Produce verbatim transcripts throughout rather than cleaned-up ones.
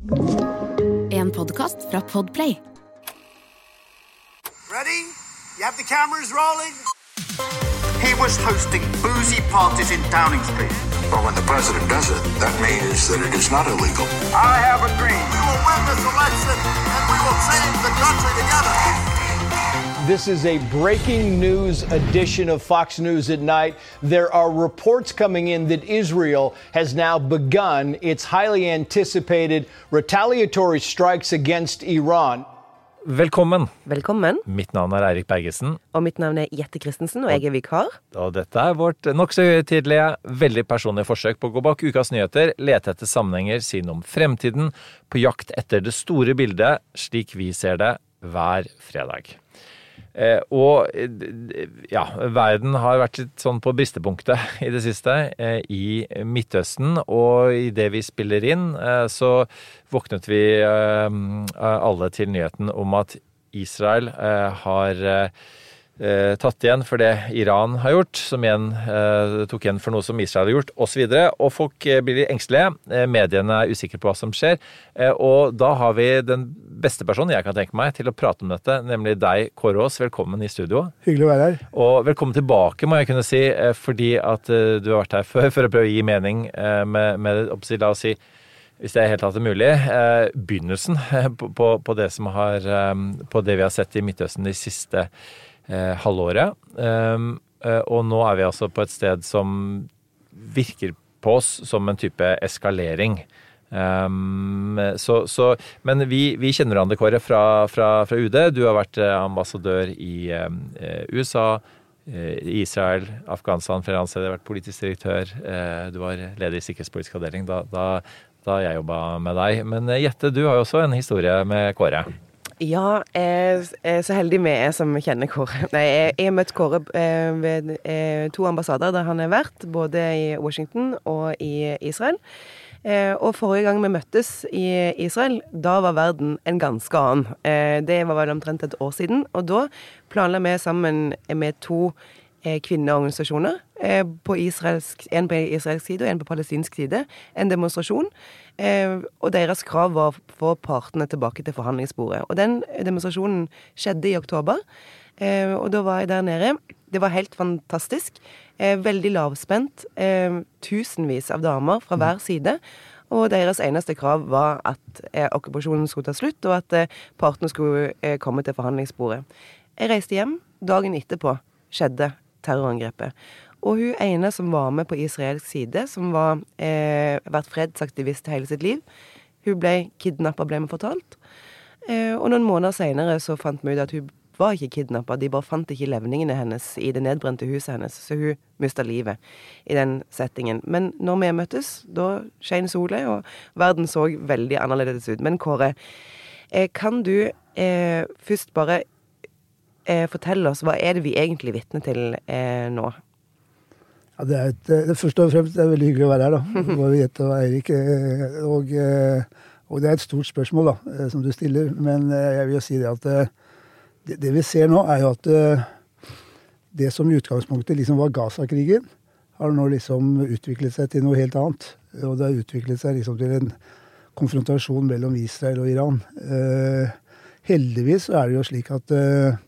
En podcast fra Podplay. Ready? You have the cameras rolling? He was hosting boozy parties in Downing Street. But when the president does it, that means that it is not illegal. I have a dream. We will win this election and we will save the country together. This is a breaking news edition of Fox News at Night. There are reports coming in that Israel has now begun its highly anticipated retaliatory strikes against Iran. Velkommen. Velkommen. Mitt navn er Eirik Bergesen. Og mitt navn er Jette Christensen, og jeg er vikar. Og dette er vårt nok så høytidelige, veldig personlige forsøk på å gå bak ukas nyheter, lete etter sammenhenger, si noe om fremtiden, på jakt etter det store bildet, slik vi ser det hver fredag. Eh, og ja, verden har vært litt sånn på bristepunktet i det siste eh, i Midtøsten, og i det vi spiller inn eh, så våknet vi eh, alle til nyheten om at Israel eh, har eh, tatt igjen for det Iran har gjort, som igjen eh, tok igjen for noe som Israel har gjort, og så videre, og folk eh, blir engstelige, eh, mediene er usikre på hva som skjer, eh, og da har vi den beste personen jeg kan tenke meg til å prate om dette, nemlig deg, Kåre Aas. Velkommen i studio. Hyggelig å være her. Og velkommen tilbake, må jeg kunne si, eh, fordi at eh, du har vært her før, for å prøve å gi mening eh, med, med oppstil, la oss si, hvis det er helt tatt mulig, eh, begynnelsen eh, på, på, på det som har, eh, på det vi har sett i Midtøsten de siste Eh, halvåret, um, uh, og nå er vi altså på et sted som virker på oss som en type eskalering. Um, så, så, men vi, vi kjenner hverandre, Kåre, fra, fra, fra U D. Du har vært ambassadør i um, U S A, uh, Israel, Afghanistan, flere andre steder, vært politisk direktør. Uh, du var leder i sikkerhetspolitisk avdeling da, da, da jeg jobbet med deg. Men uh, Jette, du har jo også en historie med Kåre. Ja, jeg er så heldig med jeg som kjenner Kåre. Nei, jeg, jeg har møtt Kåre eh, ved eh, to ambassader der han har vært, både i Washington og i Israel. Eh, og forrige gang vi møttes i Israel, da var verden en ganske annen. Eh, det var vel omtrent et år siden, og da planla vi sammen med to eh, kvinneorganisasjoner, eh, på israelsk, en på israelsk side og en på palestinsk side, en demonstrasjon. Eh, og deres krav var å få partene tilbake til forhandlingsbordet. Og den demonstrasjonen skjedde i oktober, eh, og da var jeg der nede. Det var helt fantastisk. Eh, veldig lavspent. Eh, tusenvis av damer fra hver side. Og deres eneste krav var at eh, okkupasjonen skulle ta slutt, og at eh, partene skulle eh, komme til forhandlingsbordet. Jeg reiste hjem. Dagen etterpå skjedde terrorangrepet. Og hun ene som var med på israelsk side, som var eh, vært fredsaktivist hele sitt liv, hun ble kidnappet, ble vi fortalt. Eh, og noen måneder senere så fant vi ut at hun var ikke kidnappet, de bare fant ikke levningene hennes i det nedbrente huset hennes, så hun mistet livet i den settingen. Men når vi møttes, da skjøn solen, og verden så veldig annerledes ut. Men Kåre, eh, kan du eh, først bare eh, fortelle oss, hva er det vi egentlig vitner til eh, nå? Ja, det er et, det første og fremst, det er veldig hyggelig å være her da, både Jette og Eirik, og, og det er et stort spørsmål da, som du stiller, men jeg vil jo si det at det, det vi ser nå er jo at det som i utgangspunktet liksom var Gaza-krigen, har nå liksom utviklet seg til noe helt annet, og det har utviklet seg liksom til en konfrontasjon mellom Israel og Iran. Eh, heldigvis er det jo slik at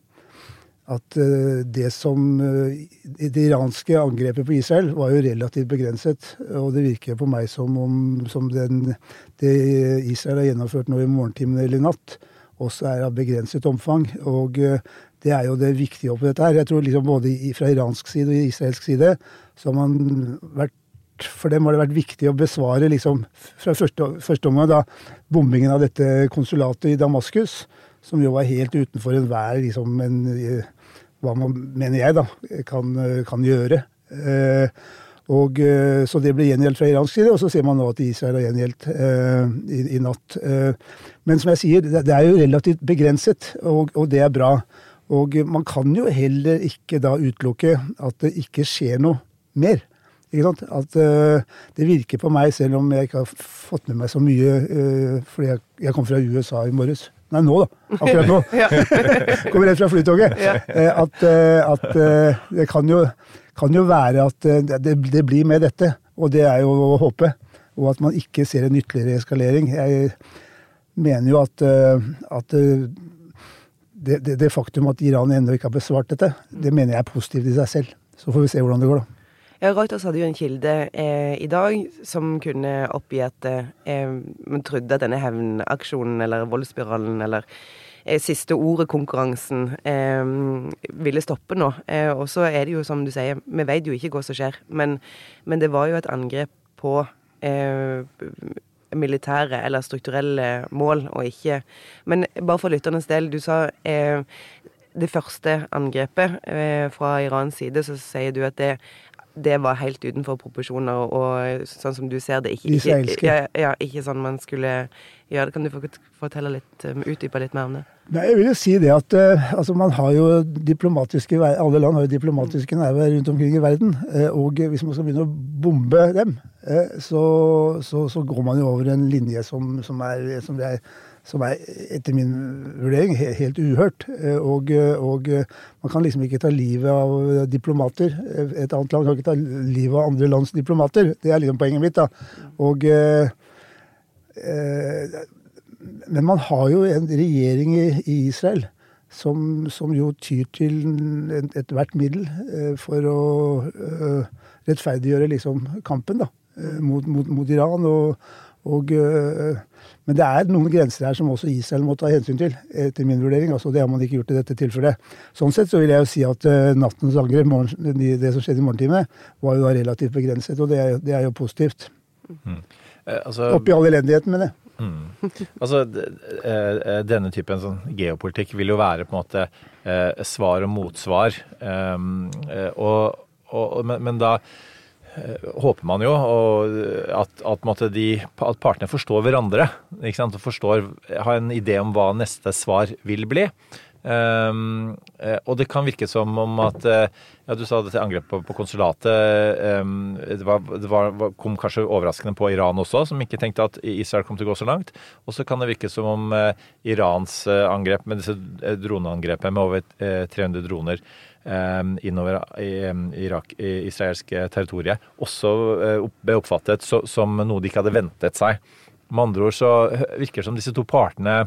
at det som det iranske angrepet på Israel var jo relativt begrenset, og det virker på meg som om som den, det Israel har gjennomført nå i morgentimene eller i natt, også er av begrenset omfang, og det er jo det viktige oppi dette her. Jeg tror liksom både fra iransk side og israelsk side, så har man vært, for dem har det vært viktig å besvare liksom fra første, første omgang da, bombingen av dette konsulatet i Damaskus, som jo var helt utenfor enhver liksom en hva man, mener jeg da, kan, kan gjøre. Eh, og så det ble gjengjeldt fra iransk side, og så ser man nå at Israel har gjengjeldt eh, i, i natt. Eh, men som jeg sier, det, det er jo relativt begrenset, og, og det er bra. Og man kan jo heller ikke da utelukke at det ikke skjer noe mer. Ikke sant? At uh, det virker på meg, selv om jeg ikke har fått med meg så mye, uh, fordi jeg, jeg kom fra U S A i morges. Nei, nå da. Akkurat nå. Kommer rett fra flytoget. Uh, at uh, at uh, det kan jo, kan jo være at uh, det, det blir med dette, og det er jo å håpe. Og at man ikke ser en ytterligere eskalering. Jeg, mener jo at, at det, det, det faktum at Iran ennå ikke har besvart dette, det mener jeg er positivt i seg selv. Så får vi se hvordan det går da. Ja, Reuters hadde jo en kilde eh, i dag som kunne oppgi at eh, man trodde at denne hevnaksjonen eller voldsspiralen eller eh, siste ordet konkurransen eh, ville stoppe nå. Eh, og så er det jo som du sier, vi vet jo ikke hva som skjer, men, men det var jo et angrep på eh, militære eller strukturelle mål og ikke. Men bare for lytternes del, du sa eh, det første angrepet eh, fra Irans side, så sier du at det det var helt utenfor proporsjoner, og sånn som du ser det, ikke, ikke, ja, ja, ikke sånn man skulle gjøre det. Kan du fortelle litt, utdype litt mer om det? Nei, jeg vil jo si det at uh, altså man har jo diplomatiske, alle land har jo diplomatiske nærvær rundt omkring i verden, uh, og hvis man skal begynne å bombe dem, uh, så, så, så går man jo over en linje som, som er, som er som er etter min vurdering helt uhørt. Og, og man kan liksom ikke ta livet av diplomater. Et annet land kan ikke ta livet av andre lands diplomater. Det er liksom poenget mitt da. Og, eh, men man har jo en regjering i, i Israel som, som jo tyr til et, et hvert middel eh, for å eh, rettferdiggjøre liksom kampen da, eh, mot, mot, mot Iran og Og, men det er noen grenser her som også Israel må ta hensyn til, etter min vurdering. Altså, det har man ikke gjort i dette tilfellet. Sånn sett så vil jeg jo si at uh, nattens angrep, morgen, det som skjedde i morgentimene, var jo da relativt begrenset, og det er, det er jo positivt. Mm. Eh, altså, Oppi all elendigheten med det. Mm. Altså, denne typen sånn geopolitikk vil jo være på en måte eh, svar og motsvar. Um, og, og, men, men da håper man jo at, at, de, at partene forstår hverandre, ikke sant? Og forstår, har en idé om hva neste svar vil bli. Um, og det kan virke som om at ja, du sa dette angrepet på, på konsulatet um, det, var, det var, kom kanskje overraskende på Iran også, som ikke tenkte at Israel kom til å gå så langt. Og så kan det virke som om uh, Irans uh, angrep med disse droneangrepet med over uh, tre hundre droner innover i Irak, i israelsk territoriet, også ble oppfattet som noe de ikke hadde ventet seg. Med andre ord så virker det som disse to partene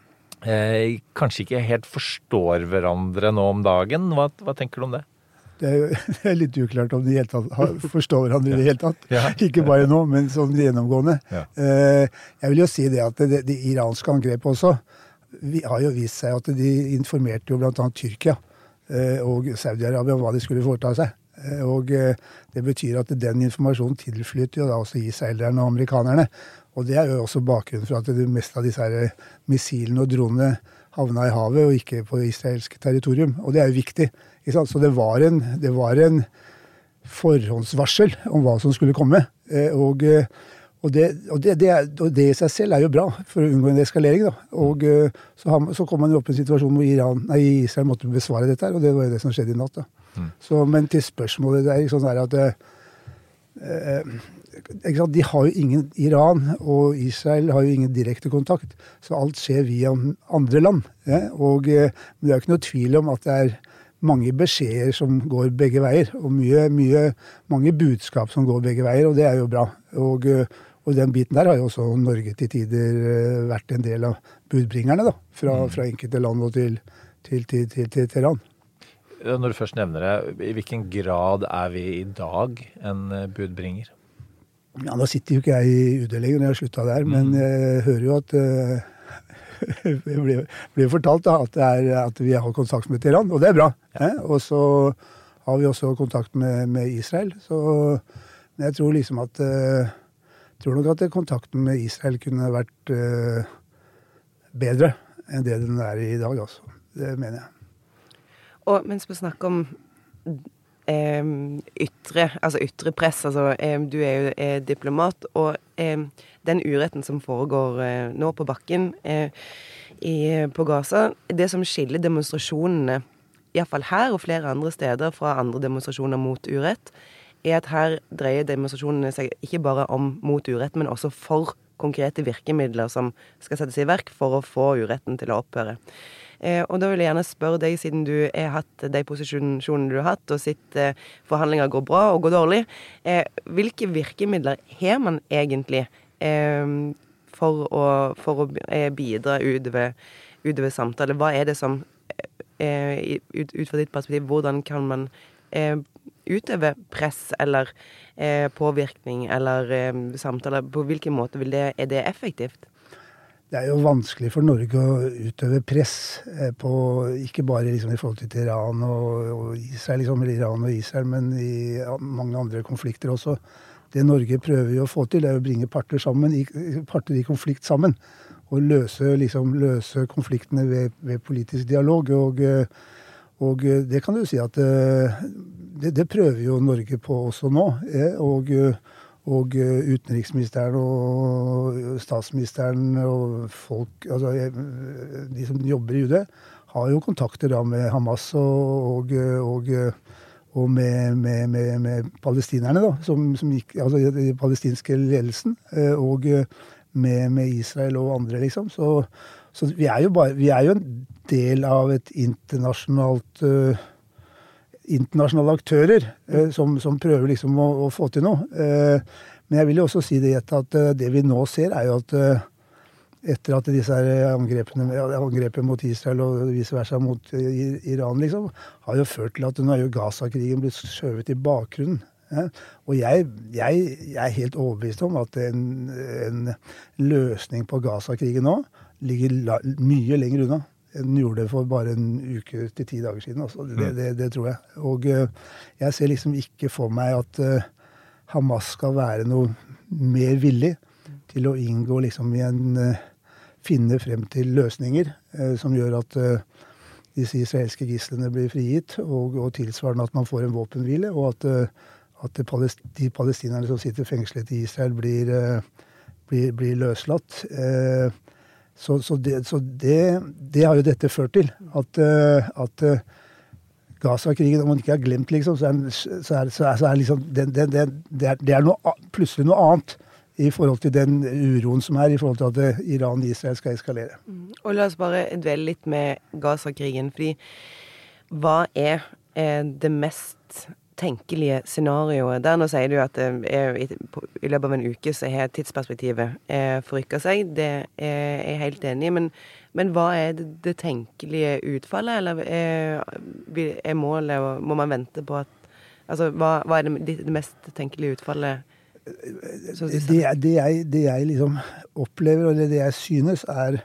eh, kanskje ikke helt forstår hverandre nå om dagen. Hva, hva tenker du om det? Det er, jo, det er litt uklart om de helt tatt, forstår hverandre i det hele tatt. Ja. Ikke bare nå, men sånn gjennomgående. Ja. Eh, jeg vil jo si det at det, det iranske angrepet også vi har jo vist seg at de informerte jo blant annet Tyrkia og Saudi-Arabia om hva de skulle foreta seg. Og det betyr at den informasjonen tilflytter jo da også israelerne og amerikanerne. Og det er jo også bakgrunnen for at det meste av disse her missilene og dronene havna i havet og ikke på israelsk territorium. Og det er jo viktig. Ikke sant? Så det var, en, det var en forhåndsvarsel om hva som skulle komme. Og Og det, og, det, det er, og det i seg selv er jo bra for å unngå en eskalering. Da. Og uh, så, har, så kom man jo opp i en situasjon hvor Iran, nei, Israel måtte besvare dette her, og det var jo det som skjedde i natt. Da. Mm. Så, men til spørsmålet, det er sånn her at uh, ikke sant, de har jo ingen, Iran og Israel har jo ingen direkte kontakt, så alt skjer via andre land. Ja? Og uh, men det er jo ikke noe tvil om at det er mange beskjeder som går begge veier, og mye, mye, mange budskap som går begge veier, og det er jo bra. Og uh, Og den biten der har jo også Norge til tider vært en del av budbringerne da, fra, fra enkelte land og til, til, til, til, til Teheran. Når du først nevner det, i hvilken grad er vi i dag en budbringer? Ja, nå sitter jo ikke jeg i U D lenger når jeg har sluttet der, mm. men jeg hører jo at det uh, blir, blir fortalt da, at, det er, at vi har kontakt med Teheran, og det er bra. Ja. Eh? Og så har vi også kontakt med, med Israel, så men jeg tror liksom at uh, Jeg tror nok at kontakten med Israel kunne vært uh, bedre enn det den er i dag, altså. Det mener jeg. Og mens vi snakker om eh, ytre, altså ytre press, altså eh, du er jo eh, diplomat, og eh, den uretten som foregår eh, nå på bakken eh, i, på Gaza, det som skiller demonstrasjonene, i hvert fall her og flere andre steder fra andre demonstrasjoner mot urett, er at her dreier demonstrasjonene seg ikke bare om mot urett, men også for konkrete virkemidler som skal settes i verk for å få uretten til å opphøre. Eh, og da vil jeg gjerne spørre deg, siden du har hatt de posisjonene du har hatt, og sitt eh, forhandlinger går bra og går dårlig, eh, hvilke virkemidler har man egentlig eh, for å, for å bidra utover, utover samtale? Hva er det som, eh, ut, ut fra ditt perspektiv, hvordan kan man eh, utøve press eller eh, påvirkning eller eh, samtaler? På hvilken måte vil det, er det effektivt? Det er jo vanskelig for Norge å utøve press på, ikke bare liksom i forhold til Iran og, og Israel, liksom, eller Iran og Israel, men i mange andre konflikter også. Det Norge prøver jo å få til, er å bringe parter sammen, parter i konflikt sammen, og løse, liksom, løse konfliktene ved, ved politisk dialog. Og, og det kan du si at det, det prøver jo Norge på også nå, og Og utenriksministeren og statsministeren og folk, altså de som jobber i U D, har jo kontakter da med Hamas og, og, og med, med, med, med palestinerne da, som, som gikk, altså den palestinske ledelsen, og med, med Israel og andre liksom. Så, så vi, er jo bare, vi er jo en del av et internasjonalt uh, internasjonale aktører eh, som, som prøver liksom å, å få til noe. Eh, men jeg vil jo også si det at eh, det vi nå ser er jo at eh, etter at disse her angrepene, angrepet mot Israel og vice versa mot eh, Iran liksom, har jo ført til at nå er jo Gaza-krigen blitt skjøvet i bakgrunnen. Eh? Og jeg, jeg, jeg er helt overbevist om at en, en løsning på Gaza-krigen nå ligger la, mye lenger unna. Den gjorde det for bare en uke til ti dager siden. Altså. Det, det, det tror jeg. Og uh, jeg ser liksom ikke for meg at uh, Hamas skal være noe mer villig til å inngå liksom i en uh, finne frem til løsninger uh, som gjør at uh, disse israelske gislene blir frigitt, og, og tilsvarende at man får en våpenhvile, og at, uh, at palest, de palestinerne som sitter fengslet i Israel blir, uh, blir, blir løslatt. Uh, Så, så, det, så det, det har jo dette ført til. At, uh, at uh, Gaza-krigen, om man ikke har glemt, liksom, så er, så er, så er, så er liksom, det, det, det, det er, det er noe, plutselig noe annet i forhold til den uroen som er, i forhold til at uh, Iran og Israel skal eskalere. Mm. Og la oss bare dvele litt med Gaza-krigen, fordi hva er, er det mest tenkelige scenarioet? Der nå sier du at eh, i, i løpet av en uke så har tidsperspektivet eh, forrykket seg. Det er jeg helt enig i, men, men hva er det, det tenkelige utfallet? Eller er, er målet, og må man vente på at altså, hva, hva er det, det mest tenkelige utfallet? Det, det, jeg, det jeg liksom opplever, eller det jeg synes er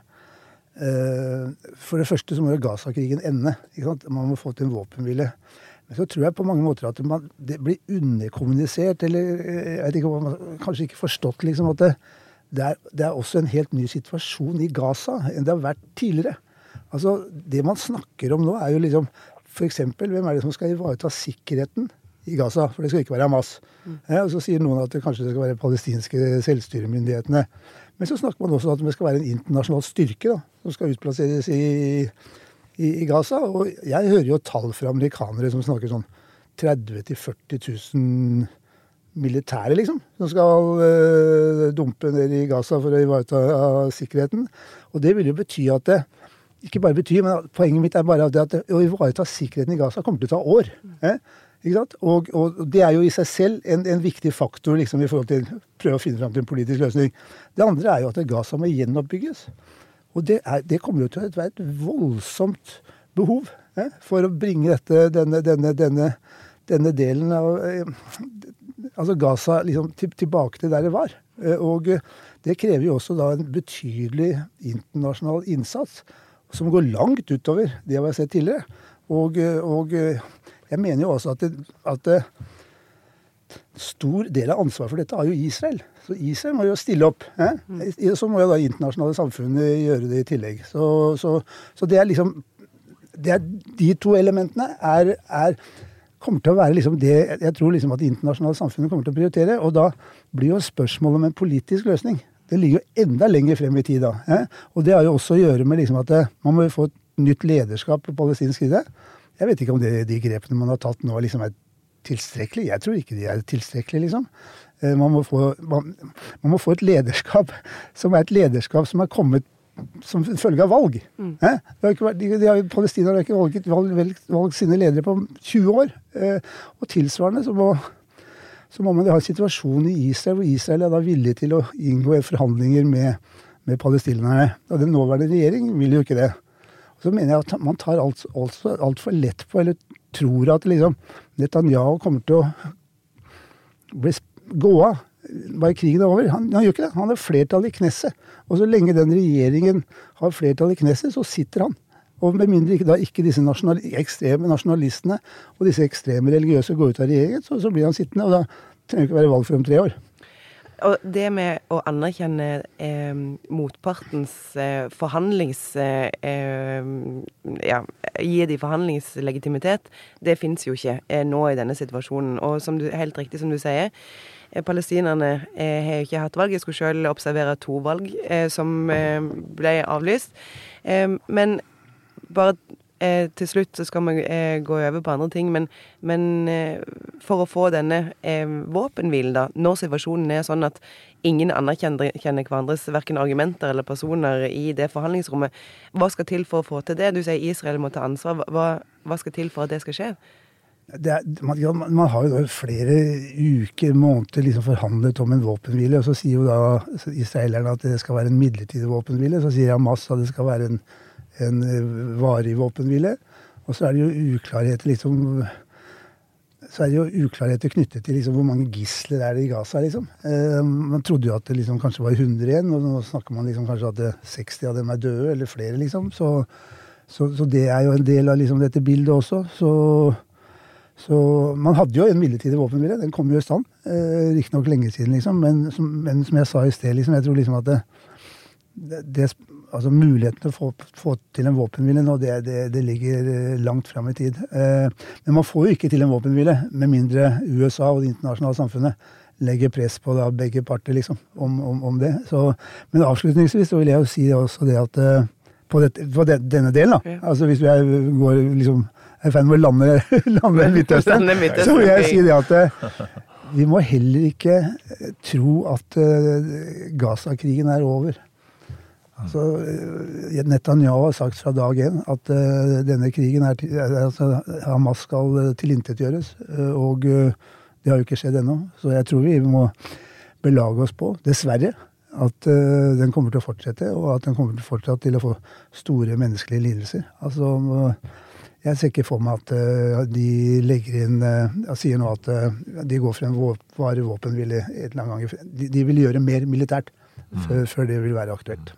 uh, for det første så må jo Gaza-krigen ende. Ikke sant? Man må få til en våpenhvile. Men så tror jeg på mange måter at man, det blir underkommunisert, eller jeg vet ikke, man kanskje ikke forstått liksom at det, det, er, det er også en helt ny situasjon i Gaza enn det har vært tidligere. Altså, det man snakker om nå er jo liksom, for eksempel, hvem er det som skal ivareta sikkerheten i Gaza? For det skal ikke være Hamas. Mm. Ja, og så sier noen at det kanskje det skal være palestinske selvstyremyndighetene. Men så snakker man også at det skal være en internasjonal styrke da, som skal utplasseres i I, i Gaza, og jeg hører jo tall fra amerikanere som snakker sånn tretti til førti tusen militære, liksom, som skal øh, dumpe ned i Gaza for å ivareta uh, sikkerheten. Og det vil jo bety at det, ikke bare betyr, men poenget mitt er bare at, det, at det, å ivareta sikkerheten i Gaza kommer til å ta år. Eh? Ikke sant? Og, og det er jo i seg selv en, en viktig faktor liksom, i forhold til å prøve å finne frem til en politisk løsning. Det andre er jo at Gaza må gjenoppbygges. Og det, er, det kommer jo til å være et voldsomt behov eh, for å bringe dette, denne, denne, denne, denne delen av eh, altså Gaza liksom, til, tilbake til der det var. Eh, og det krever jo også da en betydelig internasjonal innsats som går langt utover det vi har sett tidligere. Og, og jeg mener jo også at, det, at det, stor del av ansvaret for dette har jo Israel. Så Israel må jo stille opp. Eh? Så må jo da internasjonale samfunnet gjøre det i tillegg. Så, så, så det er liksom det er, de to elementene er, er, kommer til å være liksom det jeg tror liksom at det internasjonale samfunnet kommer til å prioritere. Og da blir jo spørsmålet om en politisk løsning. Det ligger jo enda lenger frem i tid da. Eh? Og det har jo også å gjøre med liksom at det, man må få et nytt lederskap på palestinsk side. Jeg vet ikke om det, de grepene man har tatt nå liksom er tilstrekkelig. Jeg tror ikke de er tilstrekkelig, liksom. Man må, få, man, man må få et lederskap som er et lederskap som er kommet som følge av valg. Mm. Eh? Det har ikke vært, de, de har, Palestina har ikke valgt, valgt, valgt, valgt sine ledere på tjue år. Eh, og tilsvarende så må, så må man ha en situasjon i Israel hvor Israel er da villig til å inngå forhandlinger med med palestinerne. Og den nåværende regjering vil jo ikke det. Og så mener jeg at man tar alt, alt, alt for lett på, eller tror at liksom, Netanyahu kommer til å bli gå av. Bare krigen er over. Han, han gjør ikke det. Han har flertall i Knesset. Og så lenge den regjeringen har flertall i Knesset, så sitter han. Og med mindre ikke, da ikke disse nasjonal, ekstreme nasjonalistene og disse ekstreme religiøse går ut av regjeringen, så, så blir han sittende, og da trenger det ikke være valg for om tre år. Og det med å anerkjenne eh, motpartens eh, forhandlings... Eh, ja, gi de forhandlingslegitimitet, det finnes jo ikke eh, nå i denne situasjonen. Og som du, helt riktig som du sier, eh, palestinerne eh, har ikke hatt valg. Jeg skulle selv observere to valg eh, som eh, ble avlyst. Eh, men bare eh, til slutt så skal vi eh, gå over på andre ting, men, men eh, for å få denne eh, våpenhvilen da, når situasjonen er sånn at ingen anerkjenner hverandres hverken argumenter eller personer i det forhandlingsrommet, hva skal til for å få til det? Du sier Israel må ta ansvar. Hva, hva skal til for at det skal skje? Det er, man, ja, man har jo flere uker, måneder liksom forhandlet om en våpenhvile, og så sier jo da israelerne at det skal være en midlertidig våpenhvile, så sier Hamas at det skal være en en varig våpenhvile, og så er det jo uklarheter liksom, så er det jo uklarheter knyttet til liksom hvor mange gisler er det i Gaza liksom. Eh, man trodde jo at det liksom kanskje var hundre igjen, og nå snakker man liksom kanskje at det, seksti av dem er døde, eller flere liksom, så, så, så det er jo en del av liksom dette bildet også, så, så man hadde jo en midlertidig våpenhvile, den kom jo i stand, eh, ikke nok lenge siden liksom, men som, men som jeg sa i sted liksom, jeg tror liksom at det, det, det altså muligheten til å få, få til en våpenhvile nå, det, det, det ligger langt frem i tid. Eh, men man får jo ikke til en våpenhvile, med mindre U S A og det internasjonale samfunnet legger press på da, begge parter liksom, om, om, om det. Så, men avslutningsvis så vil jeg jo si også det at uh, på, det, på det, denne delen, da, ja. Altså hvis jeg går liksom, er fan med å lande, lande Midtøsten, så vil jeg si det at uh, vi må heller ikke tro at uh, Gaza-krigen er over. Så Netanyahu har sagt fra dag én at uh, denne krigen er til, altså, Hamas skal uh, tilintetgjøres, uh, og uh, det har jo ikke skjedd ennå. Så jeg tror vi må belage oss på, dessverre, at uh, den kommer til å fortsette, og at den kommer til å fortsette til å få store menneskelige lidelser. Altså, uh, jeg ser ikke for meg at uh, de legger inn, uh, jeg sier nå at uh, de går for en vå- varig våpenhvile et eller annet gang. De, de vil gjøre mer militært mm. før, før det vil være aktuelt.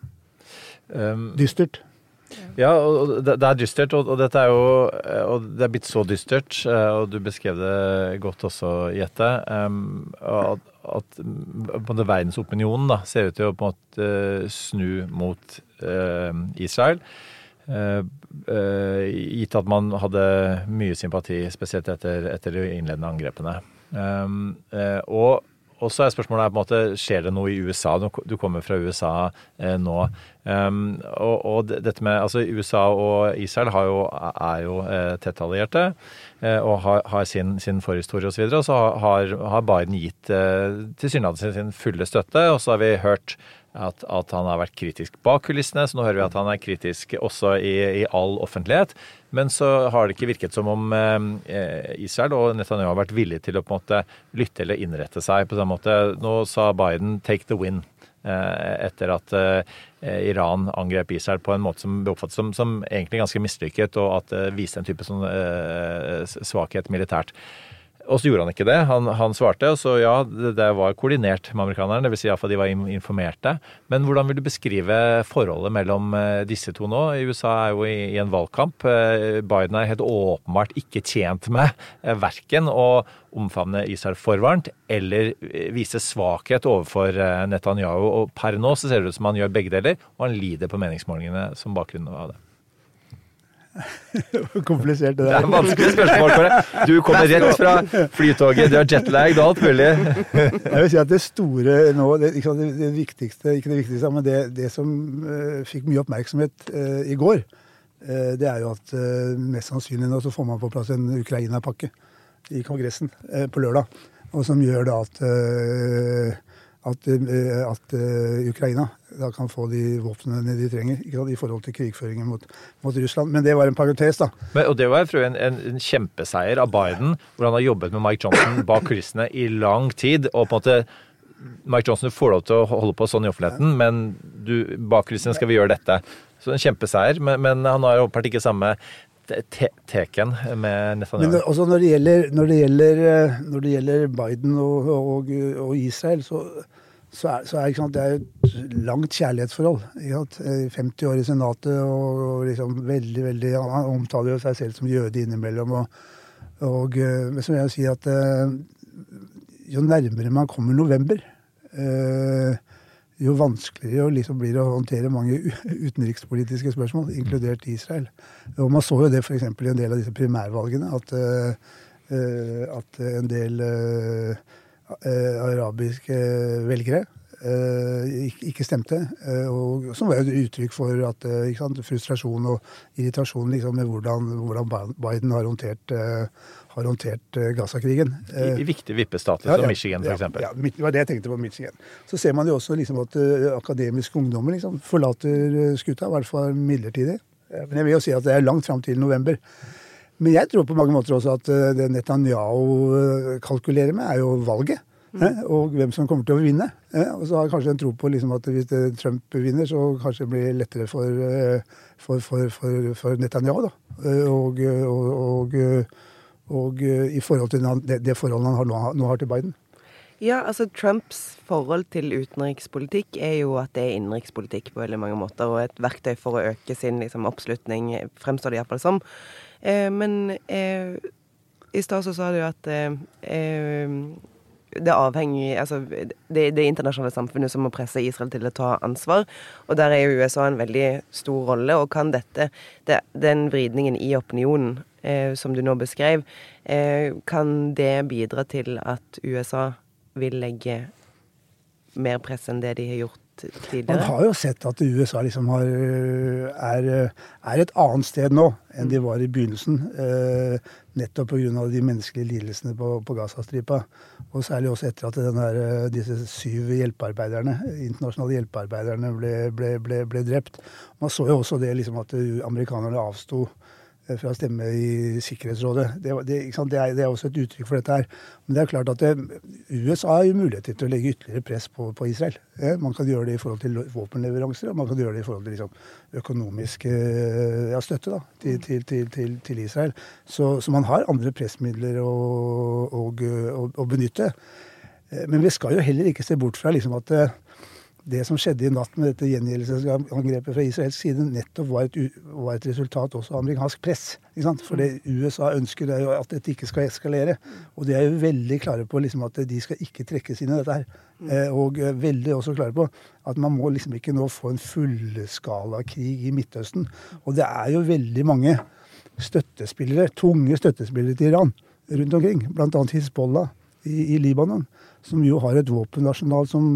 Um, dystert. Ja, og det, det er dystert, og, og dette er jo og det er blitt så dystert, og du beskrev det godt også, Jette, um, at, at på det verdensopinionen da, ser ut til å på en måte snu mot uh, Israel, uh, uh, gitt at man hadde mye sympati, spesielt etter, etter de innledende angrepene. Um, uh, og Og så er spørsmålet her på en måte, skjer det noe i U S A? Du kommer fra U S A eh, nå. Um, og, og dette med, altså U S A og Israel har jo, er jo eh, tett allierte, eh, og har, har sin, sin forhistorie og så videre, og så har, har Biden gitt eh, tilsynelatende sin, sin fulle støtte, og så har vi hørt at, at han har vært kritisk bak kulissene, så nå hører vi at han er kritisk også i, i all offentlighet. Men så har det ikke virket som om eh, Israel og Netanyahu har vært villige til å på en måte lytte eller innrette seg på samme måte. Nå sa Biden «take the win» eh, etter at eh, Iran angrep Israel på en måte som ble oppfattet som, som egentlig ganske mislykket, og at det eh, viste en type sånn, eh, svakhet militært. Og så gjorde han ikke det. Han, han svarte, og så ja, det, det var koordinert med amerikanerne, det vil si i hvert fall de var informerte. Men hvordan vil du beskrive forholdet mellom disse to nå? U S A er jo i, i en valgkamp. Biden er helt åpenbart ikke tjent med hverken å omfavne Israel for varmt, eller vise svakhet overfor Netanyahu. Og per nå så ser det ut som han gjør begge deler, og han lider på meningsmålingene som bakgrunn av det. Komplisert det der. Det er vanskelig spørsmål for deg. Du kommer rett fra flytoget, du har jetlag, du har alt mulig. Jeg vil si at det store nå, det, ikke det, det viktigste, ikke det viktigste, men det, det som uh, fikk mye oppmerksomhet uh, i går, uh, det er jo at uh, mest sannsynlig nå så får man på plass en Ukraina-pakke i Kongressen uh, på lørdag, og som gjør da at uh, at, at uh, Ukraina da kan få de våpnene de trenger, ikke sant, i forhold til krigføringen mot, mot Russland. Men det var en parentes, da. Men, og det var en, en, en kjempeseier av Biden, hvor han har jobbet med Mike Johnson bak kulissene i lang tid, og på en måte Mike Johnson, du får lov til å holde på sånn i offentligheten, men du, bak kulissene skal vi gjøre dette. Så en kjempeseier, men, men han har jo åpenbart ikke samme te teken med Netanyahu. Men også når det gjelder, når det gjelder, når det gjelder Biden og, og, og Israel, så, så er, så er ikke sant, det er et langt kjærlighetsforhold. Ikke sant? femti år i senatet, og, og liksom veldig, veldig, han omtaler jo seg selv som jøde innimellom, og, og men så vil jeg si at jo nærmere man kommer november, eh, jo vanskeligere liksom blir det å håndtere mange utenrikspolitiske spørsmål, inkludert Israel. Og man så jo det for eksempel i en del av disse primærvalgene, at, uh, at en del uh, uh, arabiske velgere uh, ikke, ikke stemte, uh, og som var et uttrykk for at, uh, ikke sant, frustrasjon og irritasjon liksom, med hvordan, hvordan Biden har håndtert uh, har håndtert uh, Gaza-krigen. I, I viktige vippestater ja, som ja, Michigan, for ja, eksempel. Ja, det var det jeg tenkte på Michigan. Så ser man jo også liksom, at uh, akademiske ungdommer liksom, forlater uh, skuta, i hvert fall midlertidig. Uh, men jeg vil jo si at det er langt frem til november. Men jeg tror på mange måter også at uh, det Netanyahu uh, kalkulerer med, er jo valget. Mm. Eh, og hvem som kommer til å vinne. Eh, og så har jeg kanskje en tro på liksom, at hvis det, Trump vinner, så kanskje det blir lettere for, uh, for, for, for, for Netanyahu. Da. Uh, og... og, og uh, og i forhold til det, det forholdet han har, nå, nå har til Biden? Ja, altså Trumps forhold til utenrikspolitikk er jo at det er innenrikspolitikk på veldig mange måter, og et verktøy for å øke sin liksom, oppslutning, fremstår det i hvert fall som. Eh, men eh, i stad så sa du at eh, det avhenger, altså det, det internasjonale samfunnet som må presse Israel til å ta ansvar, og der er jo U S A en veldig stor rolle, og kan dette, det, den vridningen i opinionen Eh, som du nå beskrev, eh, kan det bidra til at U S A vil legge mer press enn det de har gjort tidligere? Man har jo sett at U S A liksom har, er, er et annet sted nå enn de var i begynnelsen, eh, nettopp på grunn av de menneskelige lidelsene på, på Gaza-stripa, og særlig også etter at den her, disse syv hjelpearbeiderne, internasjonale hjelpearbeiderne ble, ble, ble, ble drept. Man så jo også det liksom at amerikanerne avsto fra å stemme i Sikkerhetsrådet. Det, det, det, er, det er også et uttrykk for dette her. Men det er klart at det, U S A har jo mulighet til å legge ytterligere press på, på Israel. Ja, man kan gjøre det i forhold til våpenleveranser, og man kan gjøre det i forhold til liksom, økonomisk ja, støtte da, til, til, til, til, til Israel. Så, så man har andre pressmidler å, å, å, å benytte. Men vi skal jo heller ikke se bort fra liksom, at det som skjedde i natt med dette gjengjeldelsesangrepet fra Israels side nettopp var et, var et resultat også av amerikansk press. Ikke sant? For det U S A ønsker er jo at dette ikke skal eskalere. Og de er jo veldig klare på liksom, at de skal ikke trekkes inn i dette her. Eh, og veldig også klare på at man må liksom ikke nå få en fullskala krig i Midtøsten. Og det er jo veldig mange støttespillere, tunge støttespillere til Iran rundt omkring. Blant annet Hezbollah i, i Libanon, som jo har et våpenarsenal som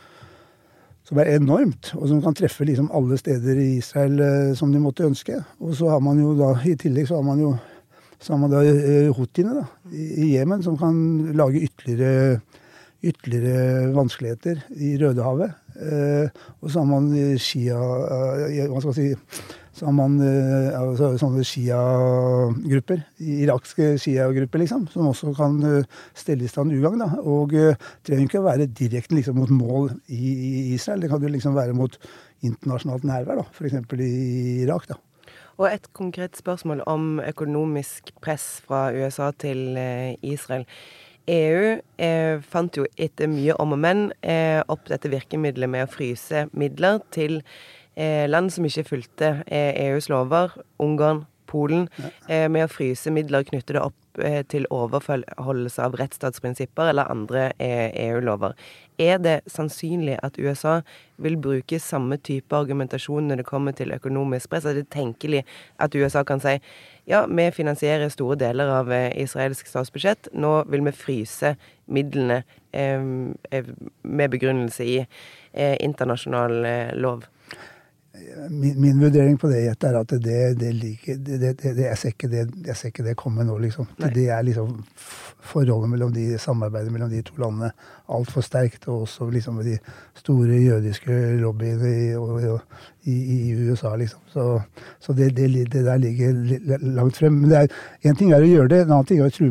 som er enormt, og som kan treffe liksom alle steder i Israel eh, som de måtte ønske. Og så har man jo da, i tillegg så har man jo så har man da Houthiene da, i, i Jemen, som kan lage ytterligere, ytterligere vanskeligheter i Rødehavet. Eh, og så har man Shia, eh, hva skal jeg si, så har man eh, altså, sånne Shia-grupper, irakske Shia-grupper liksom, som også kan eh, stelle i stand ugagn da, og eh, trenger ikke å være direkte liksom, mot mål i, i Israel, det kan jo liksom være mot internasjonalt nærvær da, for eksempel i Irak da. Og et konkret spørsmål om økonomisk press fra U S A til eh, Israel. E U eh, fant jo etter mye om og men eh, opp dette virkemidlet med å fryse midler til Eh, land som ikke fulgte eh, E U's lover, Ungarn, Polen, eh, med å fryse midler knytte det opp eh, til overholdelse av rettsstatsprinsipper eller andre eh, E U-lover. Er det sannsynlig at U S A vil bruke samme type argumentasjon når det kommer til økonomisk press? Er det tenkelig at U S A kan si ja, vi finansierer store deler av eh, israelsk statsbudsjett, nå vil vi fryse midlene eh, med begrunnelse i eh, internasjonal eh, lov? Min, min vurdering på det er at det, det ligger, det, det, det, jeg, ser ikke det, jeg ser ikke det komme nå, liksom. Nei. Det er liksom forholdet mellom de, samarbeidet mellom de to landene alt for sterkt, og også liksom med de store jødiske lobbyene i, og, og, i, i U S A, liksom. Så, så det, det, det der ligger langt frem. Men det er, en ting er å gjøre det, en annen ting er å true med det.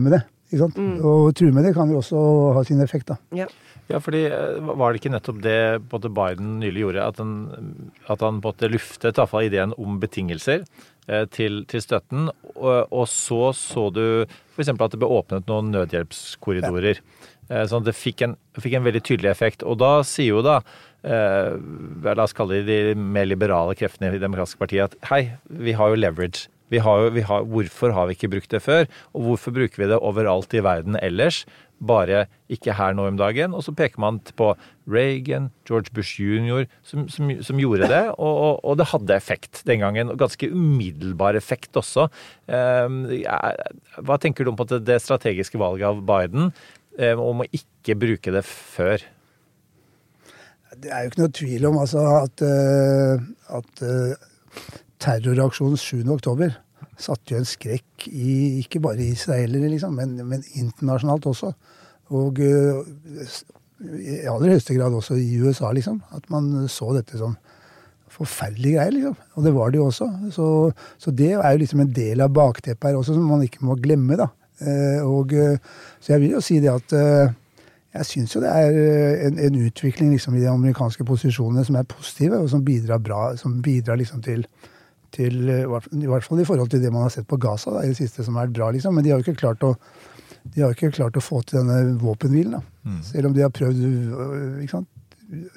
ikke sant? Mm. Og true med det kan jo også ha sin effekt, da. Ja. Ja, fordi var det ikke nettopp det både Biden nylig gjorde, at han, at han både luftet i hvert fall ideen om betingelser eh, til, til støtten, og, og så så du for eksempel at det ble åpnet noen nødhjelpskorridorer, ja. eh, sånn at det fikk en, fikk en veldig tydelig effekt. Og da sier jo da, eh, la oss kalle det de mer liberale kreftene i det demokratiske partiet, at hei, vi har jo leverage. Vi har jo, vi har, hvorfor har vi ikke brukt det før, og hvorfor bruker vi det overalt i verden ellers, bare ikke her nå om dagen, og så peker man på Reagan, George Bush junior, som, som, som gjorde det, og, og, og det hadde effekt den gangen, og ganske umiddelbar effekt også. Um, hva tenker du om på det, det strategiske valget av Biden, um, om å ikke bruke det før? Det er jo ikke noe tvil om altså, at, uh, at uh, terroraksjonen sjuende oktober satte jo en skrekk i, ikke bare i israelere, liksom, men, men internasjonalt også. Og uh, i aller høyeste grad også i U S A, liksom. At man så dette som forferdelige greier, liksom. Og det var det jo også. Så, så det er jo liksom en del av bakteppet her også, som man ikke må glemme, da. Uh, og, uh, så jeg vil jo si det at uh, jeg synes jo det er en, en utvikling liksom, i de amerikanske posisjonene som er positive, og som bidrar bra, som bidrar liksom til til, i hvert fall i forhold til det man har sett på Gaza, da, i det siste som er bra, liksom. Men de har jo ikke klart å, de har ikke klart å få til denne våpenhvilen, da. Mm. Selv om de har prøvd, ikke sant,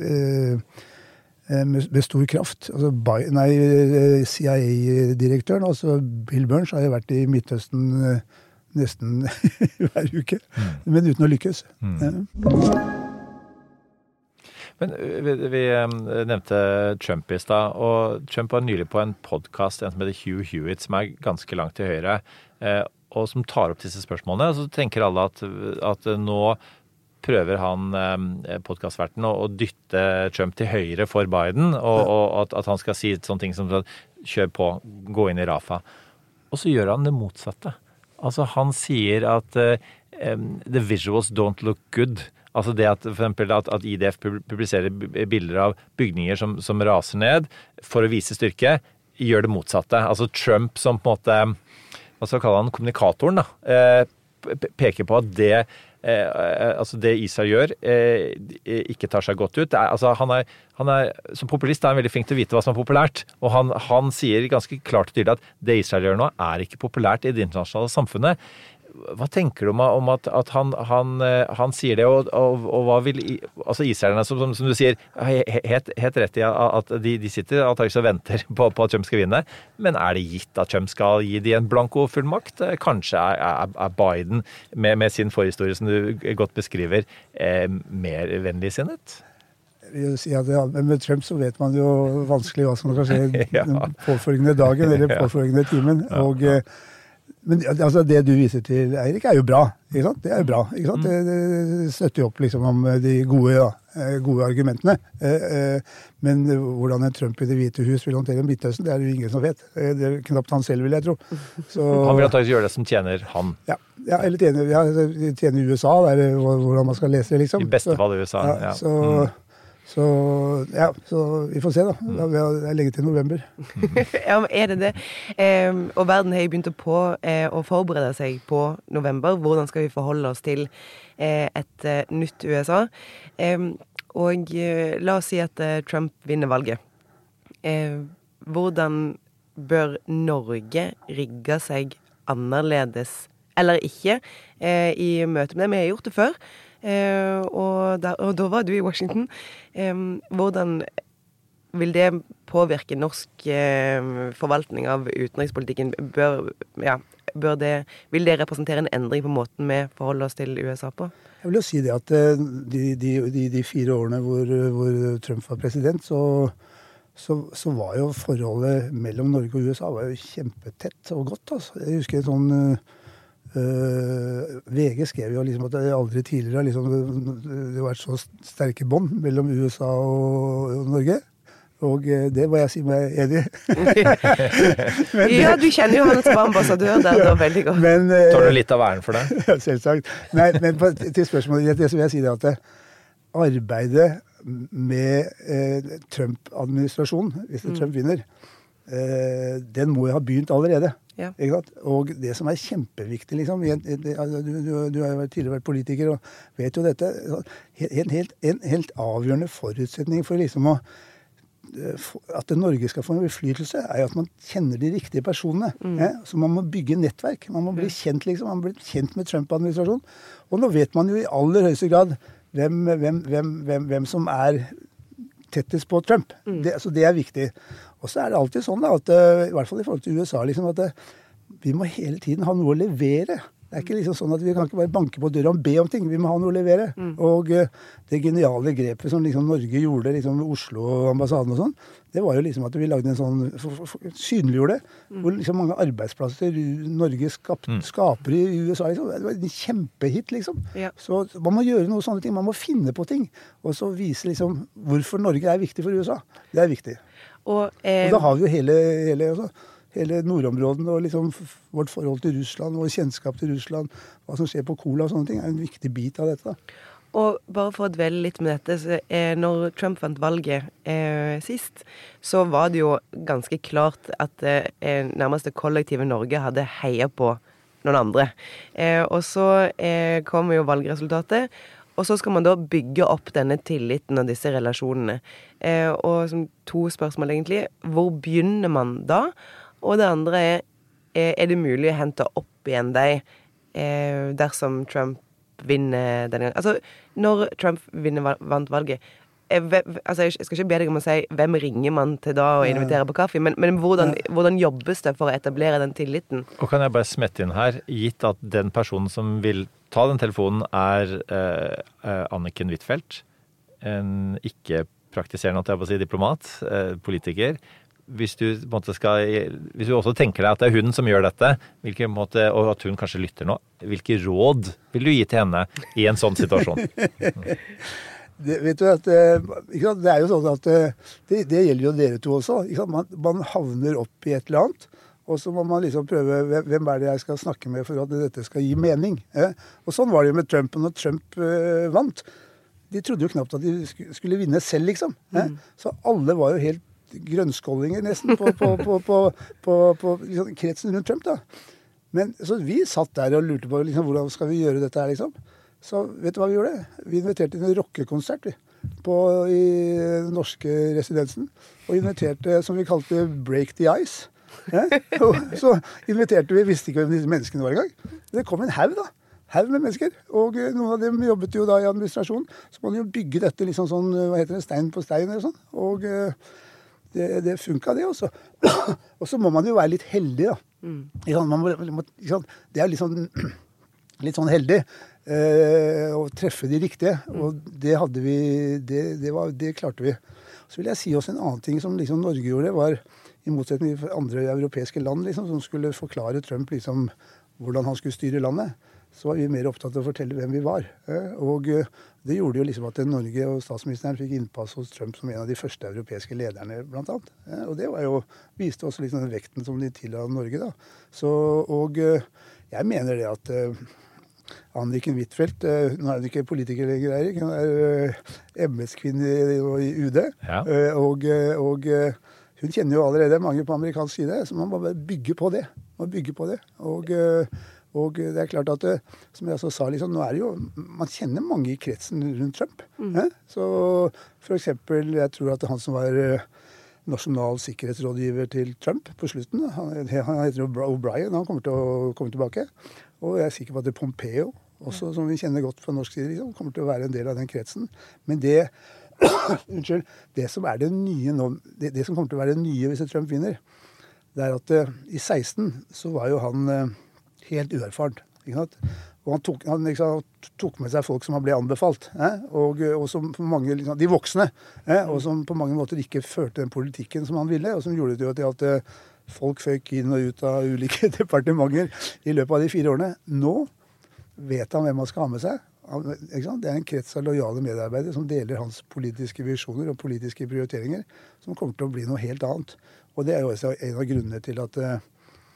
med, med stor kraft. Altså, nei, C I A-direktøren, altså Bill Burns, har jo vært i Midtøsten nesten hver uke, mm. men uten å lykkes. Mm. Ja. Men vi, vi nevnte Trump i stad, og Trump var nylig på en podcast, en som heter Hugh Hewitt, som er ganske langt til høyre, og som tar opp disse spørsmålene. Og så tenker alle at, at nå prøver han, podcastverten, å dytte Trump til høyre for Biden, og, og at, at han skal si sånne ting som kjør på, gå inn i Rafah. Og så gjør han det motsatte. Altså, han sier at um, the visuals don't look good. Altså det at, for eksempel, at, at I D F publiserer bilder av bygninger som, som raser ned for å vise styrke, gjør det motsatte. Altså Trump som på en måte, hva skal jeg kalle han, kommunikatoren da, eh, peker på at det, eh, altså det Israel gjør, eh, ikke tar seg godt ut. Det er, altså han er, han er, som populist er han veldig flink til å vite hva som er populært, og han, han sier ganske klart og tydelig at det Israel gjør nå er ikke populært i det internasjonale samfunnet. Hva tenker du om, om at, at han, han, han sier det, og, og, og hva vil altså israelerne, som, som, som du sier, helt, helt rett i at de, de sitter antakelig og venter på, på at Trump skal vinne, men er det gitt at Trump skal gi de en blanko fullmakt? Kanskje er, er Biden med, med sin forhistorie, som du godt beskriver, eh, mer vennligsinnet? Jeg vil si at ja, med Trump så vet man jo vanskelig hva som kan skje ja. den påfølgende dagen eller påfølgende timen, og ja. Men altså, det du viser til, Eirik, er jo bra, ikke sant? Det er jo bra, ikke sant? Det, det støtter jo opp liksom om de gode, ja, gode argumentene. Men hvordan en Trump i Det hvite hus vil håndtere Midtøsten, det er jo ingen som vet. Det er knapt han selv, vil jeg tro. Så, han vil antakelig gjøre det som tjener han. Ja, ja eller tjener, ja, tjener U S A, det er hvordan man skal lese det, liksom. I beste fall i U S A, ja. ja. Så, mm. Så, ja, så vi får se da. Det er lenge til november. Ja, men er det det? Eh, og verden har jo begynt å, på, eh, å forberede seg på november. Hvordan skal vi forholde oss til eh, et eh, nytt U S A? Eh, og eh, la oss si at eh, Trump vinner valget. Eh, hvordan bør Norge rigge seg annerledes, eller ikke, eh, i møte med det? Vi har gjort det før. Eh, og, der, og da var du i Washington. Eh, hvordan vil det påvirke norsk eh, forvaltning av utenrikspolitikken? Bør, ja, bør det, vil det representere en endring på måten vi forholder oss til U S A på? Jeg vil jo si det at de, de, de, de fire årene hvor, hvor Trump var president, så, så, så var jo forholdet mellom Norge og U S A var jo kjempetett og godt. Altså. Jeg husker en sånn Uh, V G skrev jo liksom at det aldri tidligere liksom, det har vært så sterke bånd mellom U S A og, og Norge. Og uh, det må jeg si meg enig i. Ja, du kjenner jo han som var ambassadør der, ja, da veldig godt. Men, uh, Tar du litt av æren for det? Ja, selvsagt. Nei, men på, til spørsmålet, det vil jeg si det at det, arbeidet med uh, Trump-administrasjonen, hvis det Trump vinner, uh, den må jo ha begynt allerede. Ja. Ikke sant? Og det som er kjempeviktig, liksom, du, du, du har jo tidligere vært politiker og vet jo dette, en helt, en helt avgjørende forutsetning for liksom å at Norge skal få en beflytelse, er jo at man kjenner de riktige personene. Mm. Ja? Så man må bygge nettverk. Man må bli kjent, liksom. Man må bli kjent med Trump-administrasjonen. Og nå vet man jo i aller høyeste grad hvem, hvem, hvem, hvem, hvem som er tettest på Trump. Mm. Det, så det er viktig. Og så er det alltid sånn da, at i hvert fall i forhold til U S A, liksom, at vi må hele tiden ha noe å levere. Det er ikke liksom sånn at vi kan ikke bare banke på døra og be om ting. Vi må ha noe å levere. Mm. Og uh, det geniale grepet som liksom Norge gjorde liksom med Oslo og ambassaden og sånn, det var jo liksom at vi lagde en sånn, for, for, for, synliggjorde det, mm. hvor liksom mange arbeidsplasser Norge skap, mm. skaper i U S A. Liksom. Det var en kjempehit, liksom. Ja. Så man må gjøre noe sånne ting. Man må finne på ting. Og så vise liksom hvorfor Norge er viktig for U S A. Det er viktig. Og, eh, og da har vi jo hele... hele også, hele nordområdene og liksom vårt forhold til Russland, vår kjennskap til Russland, hva som skjer på Kola og sånne ting, er en viktig bit av dette. Da. Og bare for å dvele litt med dette, så, eh, når Trump vant valget eh, sist, så var det jo ganske klart at eh, nærmest det kollektive Norge hadde heiet på noen andre. Eh, og så eh, kommer jo valgresultatet, og så skal man da bygge opp denne tilliten og disse relasjonene. Eh, og som to spørsmål egentlig, hvor begynner man da? Og det andre er, er det mulig å hente opp igjen deg eh, dersom Trump vinner denne gangen? Altså, når Trump vinner, vant valget, eh, hvem, altså, jeg skal ikke be deg om å si hvem ringer man til da og inviterer på kaffe, men, men hvordan, hvordan jobbes det for å etablere den tilliten? Og kan jeg bare smette inn her, gitt at den personen som vil ta den telefonen er eh, Anniken Huitfeldt, en ikke-praktiserende, at jeg på å si, diplomat, eh, politiker. Hvis du, måte, skal, hvis du også tenker deg at det er hun som gjør dette, hvilke, måte, og at hun kanskje lytter nå, hvilke råd vil du gi til henne i en sånn situasjon? det, vet du at, ikke sant? Det er jo sånn at det, det gjelder jo dere to også. Ikke sant? Man, man havner opp i et eller annet, og så må man liksom prøve hvem er det jeg skal snakke med for at dette skal gi mening. Eh? Og sånn var det jo med Trump når Trump eh, vant. De trodde jo knapt at de skulle vinne selv, liksom. Eh? Mm. Så alle var jo helt grønnskålinger nesten på, på, på, på, på, på liksom, kretsen rundt Trump da. Men så vi satt der og lurte på liksom, hvordan skal vi gjøre dette her liksom. Så vet du hva vi gjorde? Vi inviterte til en rockekonsert vi, på, i den norske residensen. Og inviterte, som vi kalte Break the Ice. Ja? Så inviterte vi, visste ikke hvem disse menneskene var i gang. Det kom en haug da. Haug med mennesker. Og noen av dem jobbet jo da i administrasjonen. Så må de jo bygge dette liksom sånn, hva heter det, stein på stein eller sånn. Og Det, det funka det også. Og så må man jo være litt heldig da. Mm. Man må, det er jo litt sånn, litt sånn heldig eh, å treffe de riktige. Mm. Og det hadde vi, det, det, var, det klarte vi. Så vil jeg si også en annen ting som liksom Norge gjorde, var i motsetning til andre europeiske land liksom, som skulle forklare Trump liksom, hvordan han skulle styre landet. Så var vi mer opptatt av å fortelle hvem vi var. Og det gjorde jo liksom at Norge og statsministeren fikk innpass hos Trump som en av de første europeiske lederne, blant annet. Og det var jo, viste også liksom den vekten som de tilla Norge, da. Så, og jeg mener det at Anniken Huitfeldt, nå er hun ikke politiker lenger, Erik, hun er embedskvinne i U D, ja. og, og hun kjenner jo allerede mange på amerikansk side, så man må bare bygge på det. Man må bygge på det. Og Og det er klart at, som jeg også sa, liksom, nå er det jo, man kjenner mange i kretsen rundt Trump. Mm. Eh? Så for eksempel, jeg tror at han som var nasjonal sikkerhetsrådgiver til Trump på slutten, han, han heter O'Brien, han kommer til å komme tilbake. Og jeg er sikker på at det er Pompeo, også, som vi kjenner godt fra norsk side, liksom, kommer til å være en del av den kretsen. Men det, unnskyld, det som er det nye nå, det, det som kommer til å være det nye hvis Trump vinner, det er at uh, i seksten så var jo han uh, helt uerfaren, ikke sant? Og han tok, han liksom, tok med seg folk som han ble anbefalt, eh? og, og som på mange, liksom, de voksne, eh? og som på mange måter ikke førte den politikken som han ville, og som gjorde det jo til at uh, folk føk inn og ut av ulike departementer i løpet av de fire årene. Nå vet han hvem han skal ha med seg. Han, ikke sant? Det er en krets av lojale medarbeidere som deler hans politiske visjoner og politiske prioriteringer, som kommer til å bli noe helt annet. Og det er jo også en av grunnene til at uh,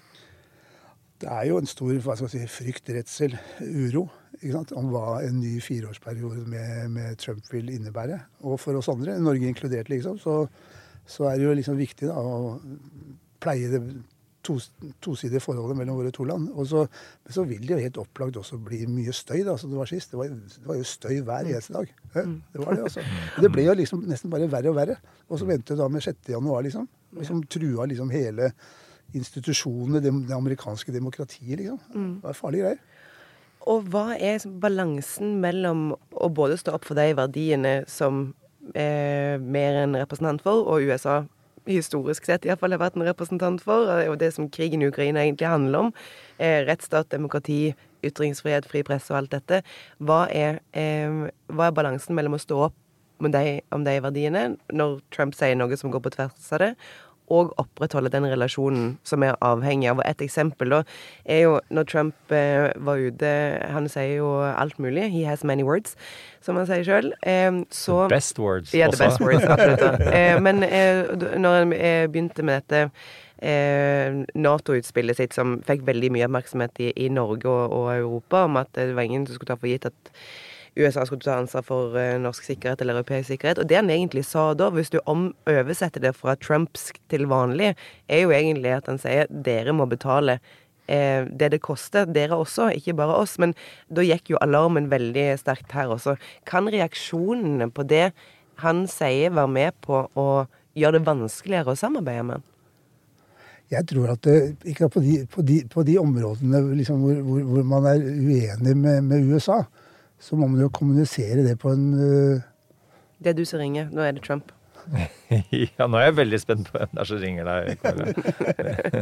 det er jo en stor hva skal jeg si, frykt, redsel, uro ikke sant, om hva en ny fireårsperiode med, med Trump vil innebære. Og for oss andre, Norge inkludert, liksom, så, så er det jo liksom viktig da, å pleie det to, tosidige forholdet mellom våre to land. Og så, så vil det jo helt opplagt også bli mye støy, da, som det var sist. Det var, det var jo støy hver eneste dag. Ja, det var det, altså. Det ble jo liksom nesten bare verre og verre. Og så ventet da med sjette januar, liksom. Som trua liksom hele institusjonene, det, det amerikanske demokratiet, liksom. Det var farlige greier. Og hva er balansen mellom å både stå opp for de verdiene som eh, mer en representant for, og U S A historisk sett i hvert fall har vært en representant for, og det som krigen i Ukraina egentlig handler om, eh, rettsstat, demokrati, ytringsfrihet, fri presse og alt dette. Hva er, eh, hva er balansen mellom å stå opp med de, om de verdiene, når Trump sier noe som går på tvers av det, og opprettholde den relasjonen som er avhengig av. Og et eksempel da, er jo når Trump eh, var ute, han sier jo alt mulig, he has many words, som han sier selv. Eh, så, the best words ja, også. The best words, absolutt. eh, men eh, når han eh, begynte med dette eh, NATO-utspillet sitt, som fikk veldig mye oppmerksomhet i, i Norge og, og Europa, om at det var ingen som skulle ta for gitt at U S A skulle ta ansvar for uh, norsk sikkerhet eller europeisk sikkerhet. Og det han egentlig sa da, hvis du om, oversetter det fra trumpsk til vanlig, er jo egentlig at han sier dere må betale eh, det det koster. Dere også, ikke bare oss. Men da gikk jo alarmen veldig sterkt her også. Kan reaksjonene på det han sier være med på å gjøre det vanskeligere å samarbeide med han? Jeg tror at det, ikke på, de, på, de, på de områdene liksom, hvor, hvor, hvor man er uenig med, med U S A, så må man jo kommunisere det på en... Uh... Det er du som ringer. Nå er det Trump. Ja, nå er jeg veldig spent på hvem der som ringer deg, Kåre.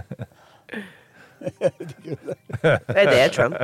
Nei, det er Trump.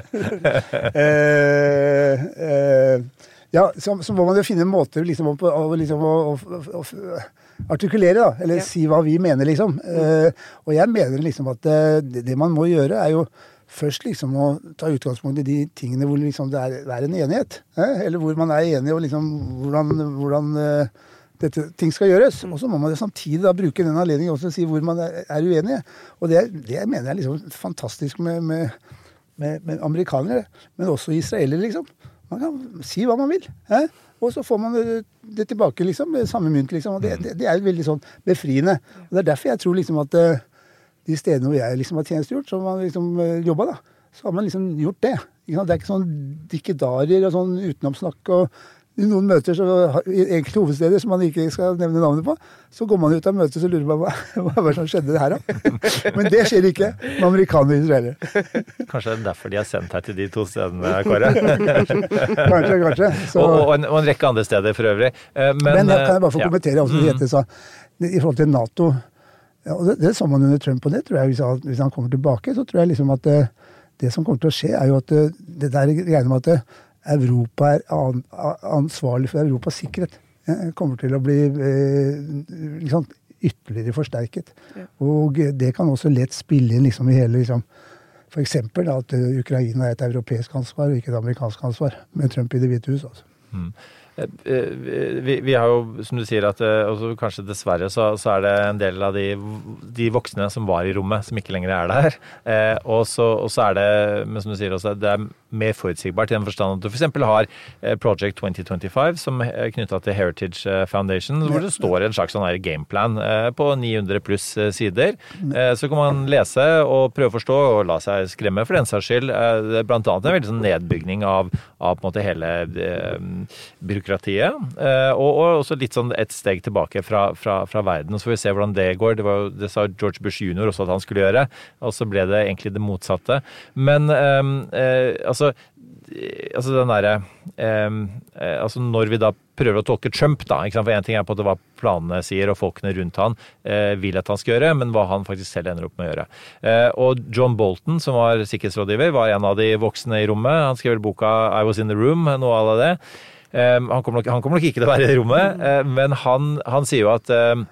uh, uh, ja, så, så må man jo finne en måte liksom, å, liksom, å, å, å, å artikulere, da. Eller ja. Si hva vi mener, liksom. Uh, og jeg mener liksom at uh, det, det man må gjøre er jo først liksom å ta utgangspunkt i de tingene hvor liksom det er, er en enighet. Eh? Eller hvor man er enig om liksom, hvordan, hvordan uh, dette, ting skal gjøres. Og så må man samtidig da bruke den anledningen også til å si hvor man er, er uenige. Og det, det mener jeg liksom fantastisk med, med, med, med amerikanere, men også israelere, liksom. Man kan si hva man vil. Eh? Og så får man det tilbake, liksom, med samme mynt, liksom. Og det, det, det er veldig sånn befriende. Og det er derfor jeg tror liksom at uh, de stedene hvor jeg liksom har tjenestegjort, så har man liksom jobbet da, så har man liksom gjort det. Det er ikke sånn dikkedarier og sånn utenomsnakk, og i noen møter så i enkelte hovedsteder som man ikke skal nevne navnet på, så går man ut av møtet så lurer man hva, hva var det som skjedde det her da? Men det skjer ikke med amerikanere og israelere. Kanskje det er derfor de har sendt her til de to stedene, Kåre? kanskje, kanskje. Så... Og, og, en, og en rekke andre steder for øvrig. Men, Men da kan jeg bare få ja. kommentere også, det Jette sa, i forhold til NATO. Ja, og det, det så man under Trump på det, tror jeg, hvis han, hvis han kommer tilbake, så tror jeg liksom at det, det som kommer til å skje er jo at det, det der regner med at Europa er an, ansvarlig for Europas sikkerhet. Ja, kommer til å bli eh, liksom, ytterligere forsterket. Ja. Og det kan også lett spille inn liksom, i hele, liksom, for eksempel da, at Ukraina er et europeisk ansvar og ikke et amerikansk ansvar, med Trump i Det hvite hus. Altså. Mm. Vi, vi har jo, som du sier, at også kanskje dessverre så, så er det en del av de, de voksne som var i rommet, som ikke lenger er der. Eh, og, så, og så er det, men som du sier også, det er mer forutsigbart i den forstand at du for eksempel har Project twenty twenty-five, som er knyttet til Heritage Foundation, hvor det står en slags sånn her gameplan eh, på ni hundre pluss sider. Eh, så kan man lese og prøve å forstå og la seg skremme for den saks skyld. Eh, blant annet en veldig sånn nedbygning av, av på en måte hele eh, byråkratiet, eh, og, og også litt sånn et steg tilbake fra, fra, fra verden. Så får vi se hvordan det går. Det, var, det sa George Bush junior også at han skulle gjøre, og så ble det egentlig det motsatte. Men eh, eh, altså altså den derre eh, altså når vi da prøver å tolke Trump da, ikke sant? For en ting er på at det hva planene sier og folkene rundt han eh, vil at han skal gjøre, men hva han faktisk selv ender opp med å gjøre. Eh, og John Bolton, som var sikkerhetsrådgiver, var en av de voksne i rommet. Han skrev boka I Was in the Room, noe av det. Eh, han, kommer nok, han kommer nok ikke til å være i rommet, eh, men han, han sier jo at eh,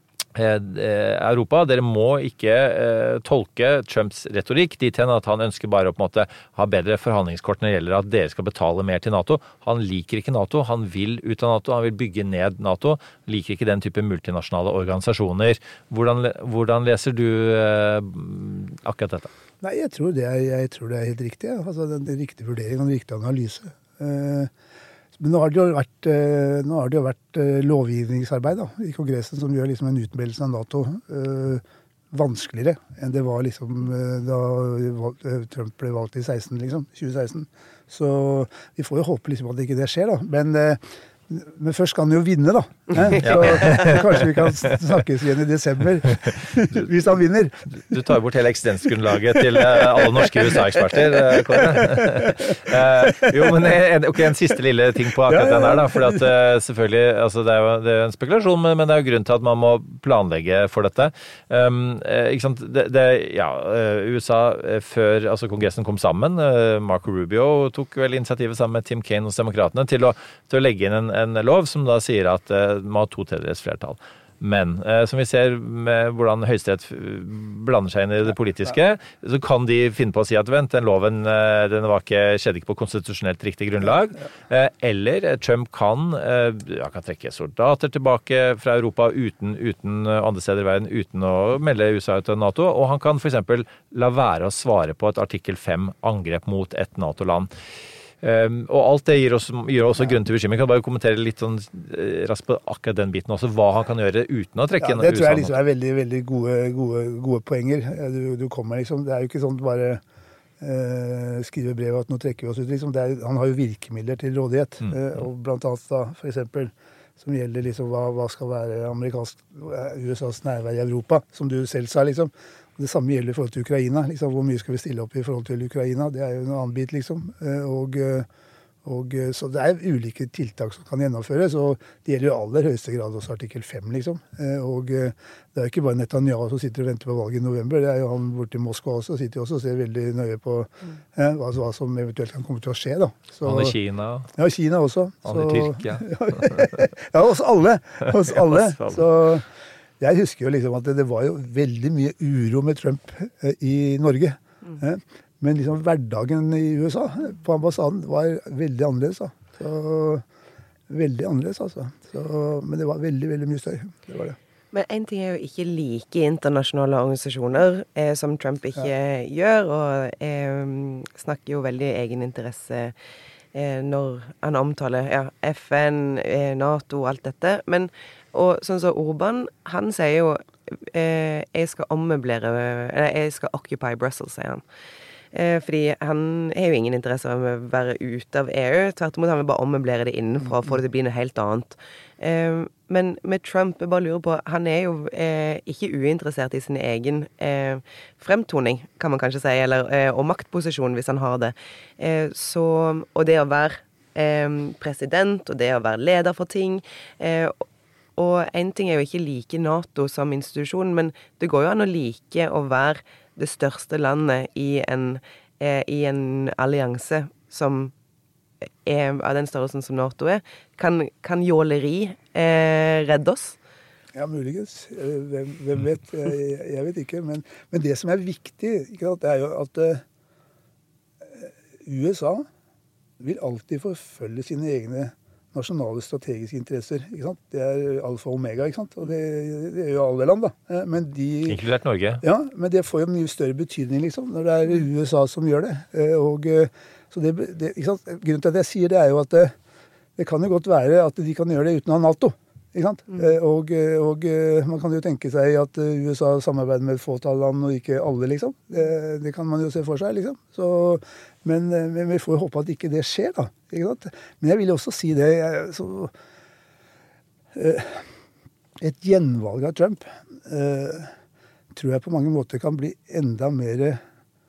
Europa, dere må ikke eh, tolke Trumps retorikk dit hen at han ønsker bare å på en måte ha bedre forhandlingskort når det gjelder at dere skal betale mer til NATO. Han liker ikke NATO, han vil ut av NATO, han vil bygge ned NATO, liker ikke den type multinasjonale organisasjoner. Hvordan, hvordan leser du eh, akkurat dette? Nei, jeg tror det er, jeg tror det er helt riktig. Ja. Altså, det er en riktig vurdering og en riktig analyse. Eh, Men nå har det jo vært, nå har det jo vært lovgivningsarbeid da, i Kongressen som gjør liksom en utmeldelse av NATO øh, vanskeligere enn det var liksom da Trump ble valgt i seksten, liksom, tjue seksten. Så vi får jo håpe liksom at ikke det skjer, da. Men Men først skal han jo vinne, da. Eh? Så kanskje vi kan snakkes igjen i desember, hvis han vinner. Du tar bort hele eksistensgrunnlaget til alle norske U S A-eksperter, Kåre. uh, jo, men en, okay, en siste lille ting på akkurat den her, da. For at uh, selvfølgelig, altså det er jo det er en spekulasjon, men, men det er jo grunn til at man må planlegge for dette. Um, uh, ikke sant? Det, det, ja, uh, U S A uh, før altså kongressen kom sammen, uh, Marco Rubio tok vel initiativet sammen med Tim Kaine hos demokratene til å, til å legge inn en en lov som da sier at uh, man har to tredjedels flertall. Men uh, som vi ser med hvordan Høyesterett blander seg inn i det politiske, så kan de finne på å si at vent, den loven uh, den var ikke, skjedde ikke på konstitusjonelt riktig grunnlag. Uh, eller Trump kan, uh, ja, kan trekke soldater tilbake fra Europa uten, uten uh, andre steder i verden, uten å melde U S A ut av NATO, og han kan for eksempel la være å svare på et artikkel fem angrep mot et NATO-land. Um, og alt det gir, oss, gir også grunn til bekymring. Kan du bare kommentere litt sånn uh, raskt på akkurat den biten også, hva han kan gjøre uten å trekke inn ja, det tror jeg liksom er veldig, veldig gode, gode, gode poenger. Du, du kommer liksom, det er jo ikke sånn bare uh, skrive brev at nå trekker vi oss ut liksom. Det er, han har jo virkemidler til rådighet, mm. uh, og blant annet da, for eksempel som gjelder liksom hva, hva skal være amerikansk, U S A's nærvær i Europa, som du selv sa liksom. Det samme gjelder i forhold til Ukraina. Liksom, hvor mye skal vi stille opp i forhold til Ukraina? Det er jo en annen bit, liksom. Og, og, så det er ulike tiltak som kan gjennomføres, og det gjelder jo aller høyeste grad også artikkel fem, liksom. Og det er jo ikke bare Netanyahu som sitter og venter på valget i november. Det er jo han borte i Moskva også, sitter også og ser veldig nøye på mm. eh, hva, hva som eventuelt kan komme til å skje, da. Så, han i Kina. Ja, Kina også. Han i Tyrkia. Ja, hos alle. Hos alle. Så... Jeg husker jo liksom at det, det var jo veldig mye uro med Trump eh, i Norge. Mm. Eh, men liksom hverdagen i U S A på ambassaden var veldig annerledes. Da. Så, veldig annerledes, altså. Så, men det var veldig, veldig mye støy. Det var det. Men en ting er jo ikke like internasjonale organisasjoner eh, som Trump ikke ja. gjør, og eh, snakker jo veldig egeninteresse eh, når han omtaler ja, F N, eh, NATO og alt dette. Men og sånn som Orban, han sier jo eh, jeg skal ommøblere, eller jeg skal occupy Brussels, sier han. Eh, fordi han har jo ingen interesse av å være ute av E U, tvert imot han vil bare ommøblere det innenfra for det blir noe helt annet. Eh, men med Trump, jeg bare lurer på, han er jo eh, ikke uinteressert i sin egen eh, fremtoning, kan man kanskje si, eller, eh, og maktposisjon hvis han har det. Eh, så, og det å være eh, president, og det å være leder for ting, eh, og en ting er jo ikke like NATO som institusjon, men det går jo an å like å være det største landet i en, eh, i en allianse som er av den størrelsen som NATO er. Kan, kan jåleri eh, redde oss? Ja, muligens. Hvem, hvem vet? Jeg, jeg vet ikke. Men, men det som er viktig, ikke sant, det er jo at uh, U S A vil alltid forfølge sine egne nasjonale strategiske interesser, ikke sant? Det er alfa og omega, ikke sant? Og det, det er jo alle land, da. Men de... Inkludert Norge. Ja, men det får jo mye større betydning, liksom, når det er U S A som gjør det. Og, så det, det, ikke sant? Grunnen til at jeg sier det er jo at det, det kan jo godt være at de kan gjøre det uten å ha NATO, ikke sant? Mm. Og, og man kan jo tenke seg at U S A samarbeider med et fåtall land og ikke alle, liksom. Det, det kan man jo se for seg, liksom. Så... Men, men vi får jo håpe at ikke det skjer, da. Ikke sant? Men jeg vil også si det jeg, så, uh, et gjenvalg av Trump uh, tror jeg på mange måter kan bli enda mer uh,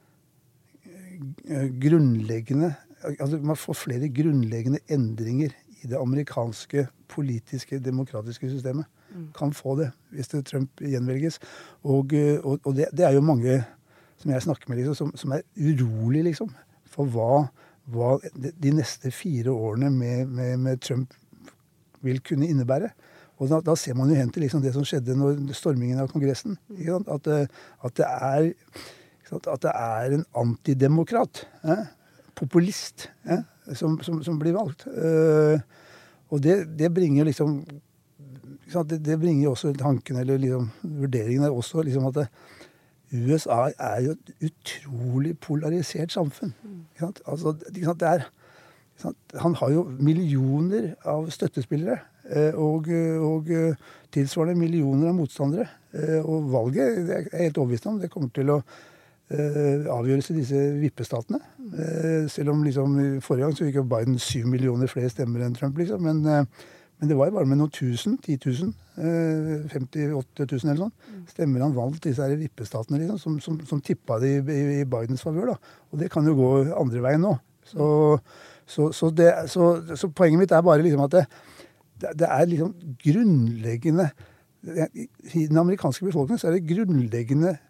grunnleggende. Altså man får flere grunnleggende endringer i det amerikanske politiske, demokratiske systemet. Mm. Kan få det hvis det Trump gjenvelges. Og, og, og det, det er jo mange som jeg snakker med, liksom, som, som er urolig, liksom. For hva, hva de neste fire årene med, med, med Trump vil kunne innebære. Og da, da ser man jo hen til liksom det som skjedde når stormingen av Kongressen. Ikke sant? At, at, det er, at det er en antidemokrat, eh? populist, eh? Som, som, som blir valgt. Uh, og det, det bringer liksom det, det bringer også tanken, eller liksom, vurderingen er også liksom at det, U S A er jo et utrolig polarisert samfunn. Ikke sant? Altså, ikke sant? Det er, ikke sant? Han har jo millioner av støttespillere, og, og tilsvarende millioner av motstandere. Og valget, det er jeg helt overbevist om, det kommer til å avgjøres i disse vippestatene. Selv om liksom forrige gang så fikk jo Biden syv millioner flere stemmer enn Trump, liksom. Men, men det var jo bare med noen tusen, ti tusen, femti-åtte tusen eller sånn, stemmer han valgt disse her vippestatene, liksom, som, som, som tippet det i, i Bidens favør, da. Og det kan jo gå andre veien nå. Så, så, så, det, så, så poenget mitt er bare liksom at det, det er liksom grunnleggende, i den amerikanske befolkningen så er det grunnleggende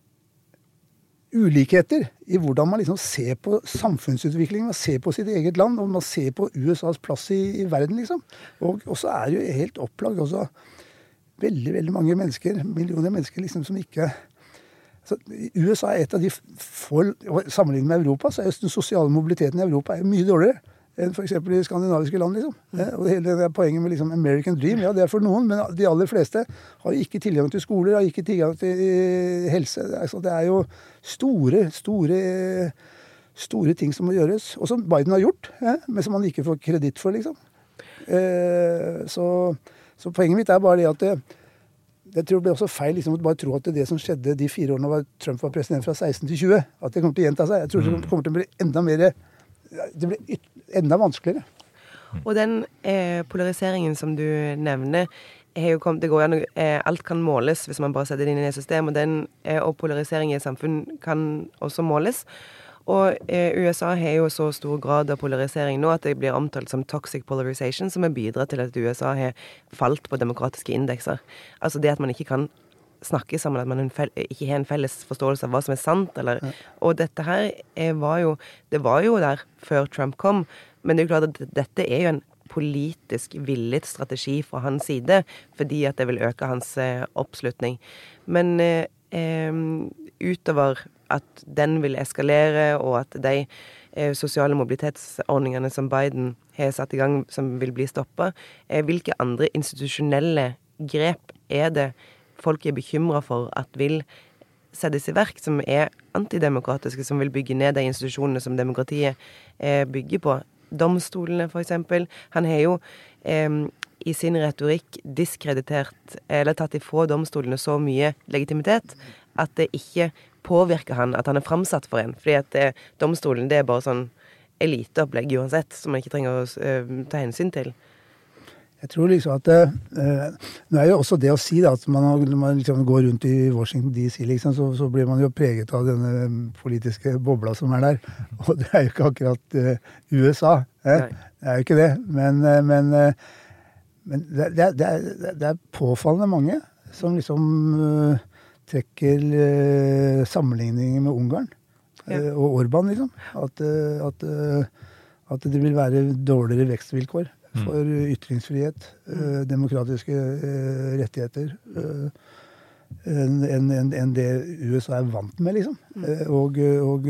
ulikheter i hvordan man liksom ser på samfunnsutviklingen, man ser på sitt eget land, og man ser på U S A's plass i, i verden, liksom. Og, og så er det jo helt opplagt også veldig, veldig mange mennesker, millioner mennesker, liksom, som ikke... Altså, U S A er et av de få, sammenlignet med Europa, så er jo den sosiale mobiliteten i Europa er mye dårligere enn for eksempel i skandinaviske land, liksom. Mm. Og det hele det poenget med liksom American Dream, ja, det er for noen, men de aller fleste har ikke tilgang til skoler, har ikke tilgang til helse. Altså, det er jo store, store, store ting som må gjøres, og som Biden har gjort, ja, men som han ikke får kreditt for, liksom. Eh, så, så poenget mitt er bare det at det, jeg tror det ble også feil liksom, å bare tro at det, det som skjedde de fire årene var Trump var president fra seksten til tjue, at det kommer til å gjenta seg. Jeg tror det kommer til å bli enda mer, det blir enda vanskeligere. Og den eh, polariseringen som du nevner, er jo kommet, det går an, eh, alt kan måles hvis man bare setter det inn i et system, og den eh, og polarisering i samfunn kan også måles. Og eh, U S A har jo så stor grad av polarisering nå at det blir omtalt som toxic polarization, som er bidratt til at U S A har falt på demokratiske indekser. Altså det at man ikke kan snakke sammen, at man ikke har en felles forståelse av hva som er sant, eller, ja. Og dette her er, var jo, det var jo der før Trump kom, men det er jo klart at dette er jo en politisk villet strategi fra hans side, fordi at det vil øke hans eh, oppslutning. Men eh, utover at den vil eskalere, og at de eh, sosiale mobilitetsordningene som Biden har satt i gang, som vil bli stoppet, eh, hvilke andre institusjonelle grep er det folk er bekymret for at vil settes i verk, som er antidemokratiske, som vil bygge ned de institusjonene som demokratiet eh, bygger på. Domstolene, for eksempel. Han har jo eh, i sin retorikk diskreditert, eller tatt ifra domstolene så mye legitimitet, at det ikke påvirker han at han er framsatt for en. Fordi at det, domstolen, det er bare sånn eliteopplegg uansett, som man ikke trenger å eh, ta hensyn til. Jeg tror liksom at eh, nå er jo også det å si da, at man, man liksom går rundt i Washington D C liksom, så, så blir man jo preget av denne politiske bobla som er der, og det er jo ikke akkurat eh, U S A, eh? Det er jo ikke det, men, eh, men, eh, men det, det, er, det, er, det er påfallende mange som liksom eh, trekker eh, sammenligninger med Ungarn eh, og Orban liksom, at, eh, at, eh, at det vil være dårligere vekstvilkår for ytringsfrihet, eh, demokratiske eh, rettigheter, eh, enn en, en, en det U S A er vant med, liksom. Eh, og, og,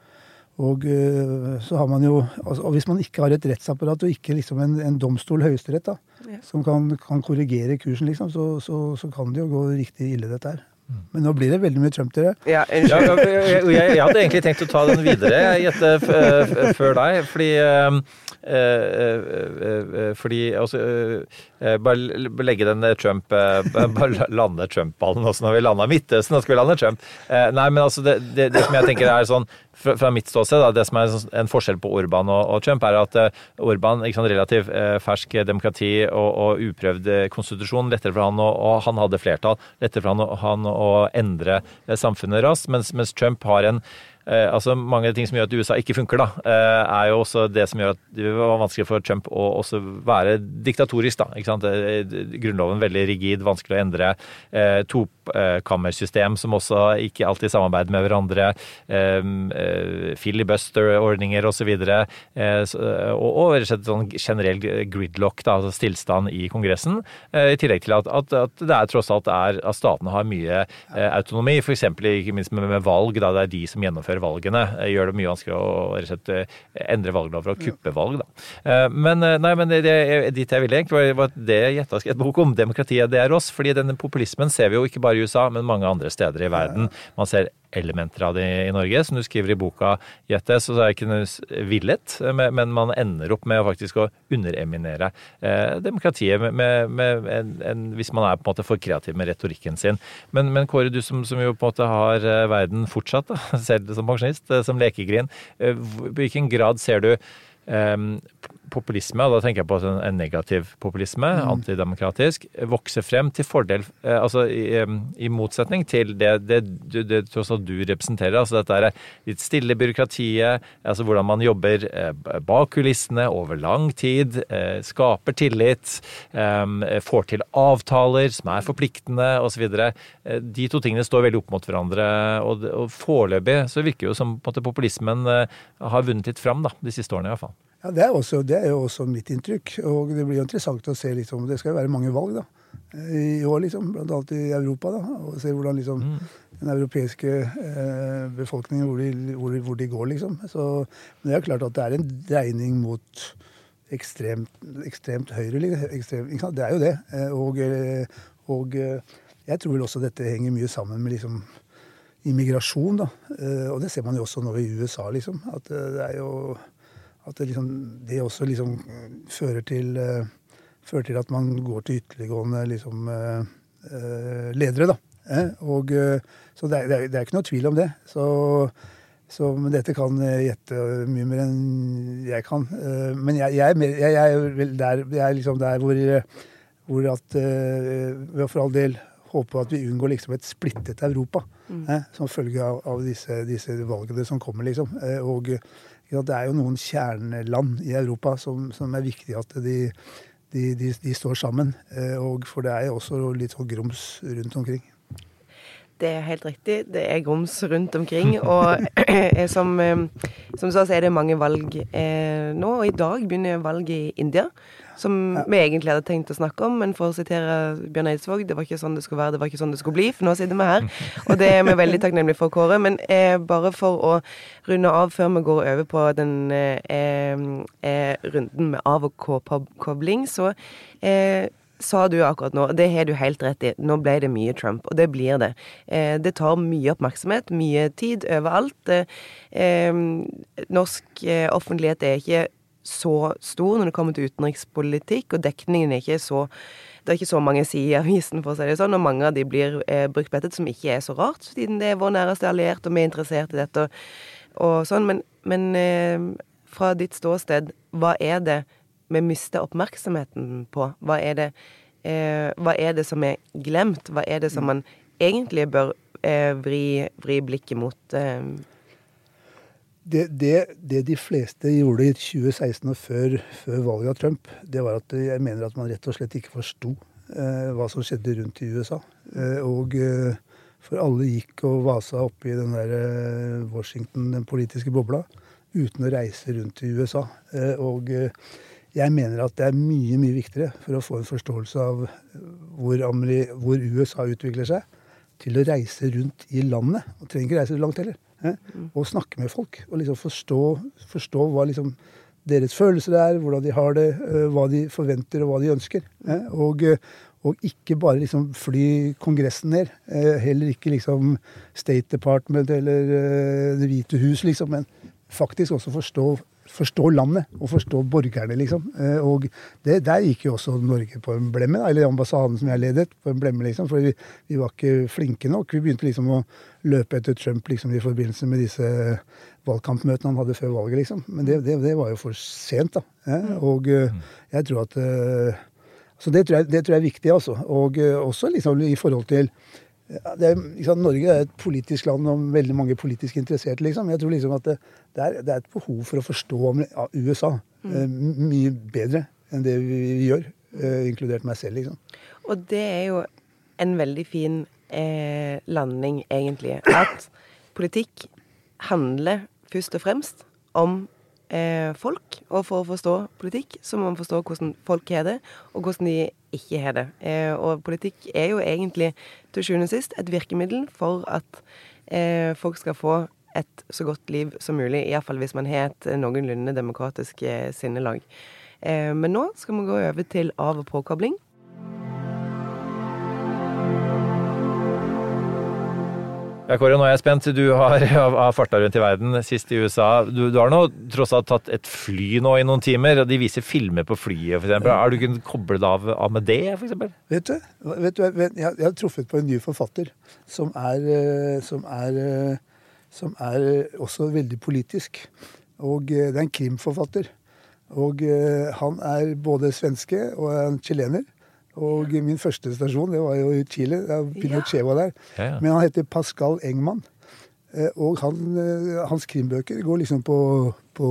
og så har man jo, altså, og hvis man ikke har et rettsapparat og ikke liksom en, en domstol høyesterett da, ja. Som kan, kan korrigere kursen, liksom, så, så, så kan det jo gå riktig ille dette her. Men nå blir det veldig mye Trump til det. Ja, jeg, jeg, jeg hadde egentlig tenkt å ta den videre Jette, før deg, fordi øh, øh, fordi altså, øh, bare legge den Trump bare lande Trump-ballen også når vi lander Midtøsten, nå skal vi lande Trump. Uh, nei, men altså det, det, det som jeg tenker er sånn fra, fra mitt ståsted, da, det som er en forskjell på Orban og, og Trump er at uh, Orban, ikke sant, relativt uh, fersk demokrati og, og uprøvd konstitusjon, lettere for han, og, og han hadde flertall, lettere for han, han å endre samfunnet raskt, mens, mens Trump har en Eh, altså mange ting som gjør at U S A ikke funker da, eh, er jo også det som gjør at det var vanskelig for Trump å også være diktatorisk da, ikke sant? Grunnloven veldig rigid, vanskelig å endre, eh, tokammersystem som også ikke alltid samarbeider med hverandre, eh, filibuster-ordninger og så videre, eh, og, og rett og slett sånn generell gridlock da, altså stillstand i Kongressen, eh, i tillegg til at, at, at det er tross alt er at statene har mye eh, autonomi, for eksempel ikke minst med, med valg, da det er de som gjennomfører valgene, gjør det mye vanskelig å rett og slett endre valglover og kuppe valg da. Men, nei, men det, dit jeg ville egentlig var det Jetta skrev et bok om, demokratiet det er oss, fordi denne populismen ser vi jo ikke bare i U S A, men mange andre steder i verden. Man ser elementer av det i Norge. Som du skriver i boka, Jette, så er det ikke noe villet, men man ender opp med å faktisk å undereminere eh, demokratiet med, med, med en, en, hvis man er på en måte for kreativ med retorikken sin. Men, men Kåre, du som, som jo på en måte har verden fortsatt, da, selv som pensjonist, som lekegrin, eh, på hvilken grad ser du Um, populisme, og da tenker jeg på en, en negativ populisme, mm. antidemokratisk, vokser frem til fordel, eh, altså i, i motsetning til det, det, det, det tross alt du representerer, altså dette er litt stille byråkratiet, altså hvordan man jobber eh, bak kulissene over lang tid, eh, skaper tillit, eh, får til avtaler som er forpliktende, og så videre. Eh, de to tingene står veldig opp mot hverandre, og, og foreløpig så virker jo som på en måte populismen eh, har vunnet litt fram da, de siste årene i hvert fall. Ja, det er, også, det er jo også mitt inntrykk, og det blir jo interessant å se, liksom, det skal jo være mange valg da, i år, liksom, blant annet i Europa da, og se hvordan liksom, mm. den europeiske eh, befolkningen, hvor de, hvor, hvor de går, liksom. Så, men det er klart at det er en dreining mot ekstremt, ekstremt høyre, ekstremt, ikke sant? Det er jo det, og, og jeg tror vel også dette henger mye sammen med liksom, immigrasjon da, og det ser man jo også nå i U S A, liksom, at det er jo at det, liksom, det også liksom fører til, uh, fører til at man går til ytterliggående liksom, uh, uh, ledere. Da. Eh? Og, uh, så det er, det, er, det er ikke noe tvil om det. Så, så men dette kan gjette mye mer enn jeg kan. Uh, men jeg, jeg, er mer, jeg, jeg er vel der, jeg er liksom der hvor, hvor at uh, for all del håper at vi unngår liksom et splittet Europa mm. eh? som følge av, av disse, disse valgene som kommer. Liksom. Uh, og Ja, det er jo noen kjerneland i Europa som, som er viktig at de, de, de, de står sammen, og for det er jo også litt sånn grums rundt omkring. Det er helt riktig, det er grums rundt omkring, og som, som så er det mange valg eh, nå, og i dag begynner valg i India, som ja. vi egentlig hadde tenkt å snakke om, men for å sitere Bjørn Eidsvåg, det var ikke sånn det skulle være, det var ikke sånn det skulle bli, for nå sitter vi her, og det er vi veldig takknemlige for, Kåre, men eh, bare for å runde av før vi går over på den eh, eh, runden med av- og kobling, så eh, sa du akkurat nå, det har du helt rett i, nå ble det mye Trump, og det blir det. Eh, det tar mye oppmerksomhet, mye tid overalt. Eh, norsk eh, offentlighet er ikke så stor når det kommer til utenrikspolitikk, og dekningen er ikke så, det er ikke så mange sider i avisen, for å si det sånn, og mange av de blir eh, brukt på dette, som ikke er så rart, siden det er vår næreste alliert, og vi er interessert i dette, og, og sånn, men, men eh, fra ditt ståsted, hva er det vi mister oppmerksomheten på? Hva er det, eh, hva er det som er glemt? Hva er det som man egentlig bør eh, vri, vri blikket mot? Eh, Det, det, det de fleste gjorde i tjue seksten og før, før valget av Trump, det var at jeg mener at man rett og slett ikke forsto eh, hva som skjedde rundt i U S A. Eh, og eh, for alle gikk og vasa opp i den der eh, Washington, den politiske bobla, uten å reise rundt i U S A. Eh, og eh, jeg mener at det er mye, mye viktigere for å få en forståelse av hvor, Ameri- hvor U S A utvikler seg, til å reise rundt i landet. Og trenger ikke reise langt heller. Eh? Og snakke med folk, og liksom forstå, forstå hva liksom deres følelser er, hvordan de har det, hva de forventer og hva de ønsker. Eh? Og, og ikke bare liksom fly kongressen ned, eh, heller ikke liksom State Department eller eh, Det hvite hus, liksom, men faktisk også forstå, forstå landet og forstå borgerne, liksom. Eh, og det, der gikk jo også Norge på en blemme, da, eller ambassaden som jeg ledet, på en blemme, liksom, for vi, vi var ikke flinke nok. Vi begynte liksom å løpe etter Trump liksom, i forbindelse med disse valgkampmøtene han hadde før valget, liksom. Men det, det, det var jo for sent, da. Eh? Og uh, jeg tror at uh, Så det tror, jeg, det tror jeg er viktig, altså. Og uh, også liksom i forhold til uh, det er, liksom, Norge er et politisk land og veldig mange politisk interesserte, liksom. Jeg tror liksom at det, det, er, det er et behov for å forstå om U S A uh, mye bedre enn det vi, vi gjør, uh, inkludert meg selv, liksom. Og det er jo en veldig fin Eh, landing, egentlig. At politikk handler først og fremst om eh, folk, og for å forstå politikk, så må man forstå hvordan folk har det, og hvordan de ikke har det. Eh, og politikk er jo egentlig, til sjuende og sist, et virkemiddel for at eh, folk skal få et så godt liv som mulig, i hvert fall hvis man har et noenlunde demokratisk eh, sinnelag. Eh, men nå skal vi gå over til av- og påkobling. Ja, Kåre, nå er jeg spent. Du har, har farta rundt i verden, sist i U S A. Du, du har nå tross alt tatt et fly nå i noen timer, og de viser filmer på flyet, for eksempel. Har du kunnet koble det av, av med det, for eksempel? Vet du, vet du jeg, jeg har truffet på en ny forfatter som er, som er, som er også veldig politisk. Og det er en krimforfatter. Og han er både svenske og en chilener. Og min første stasjon, det var jo i Chile, da Pinochet var der. Ja, ja. Men han heter Pascal Engman. Og han, hans krimbøker går liksom på, på,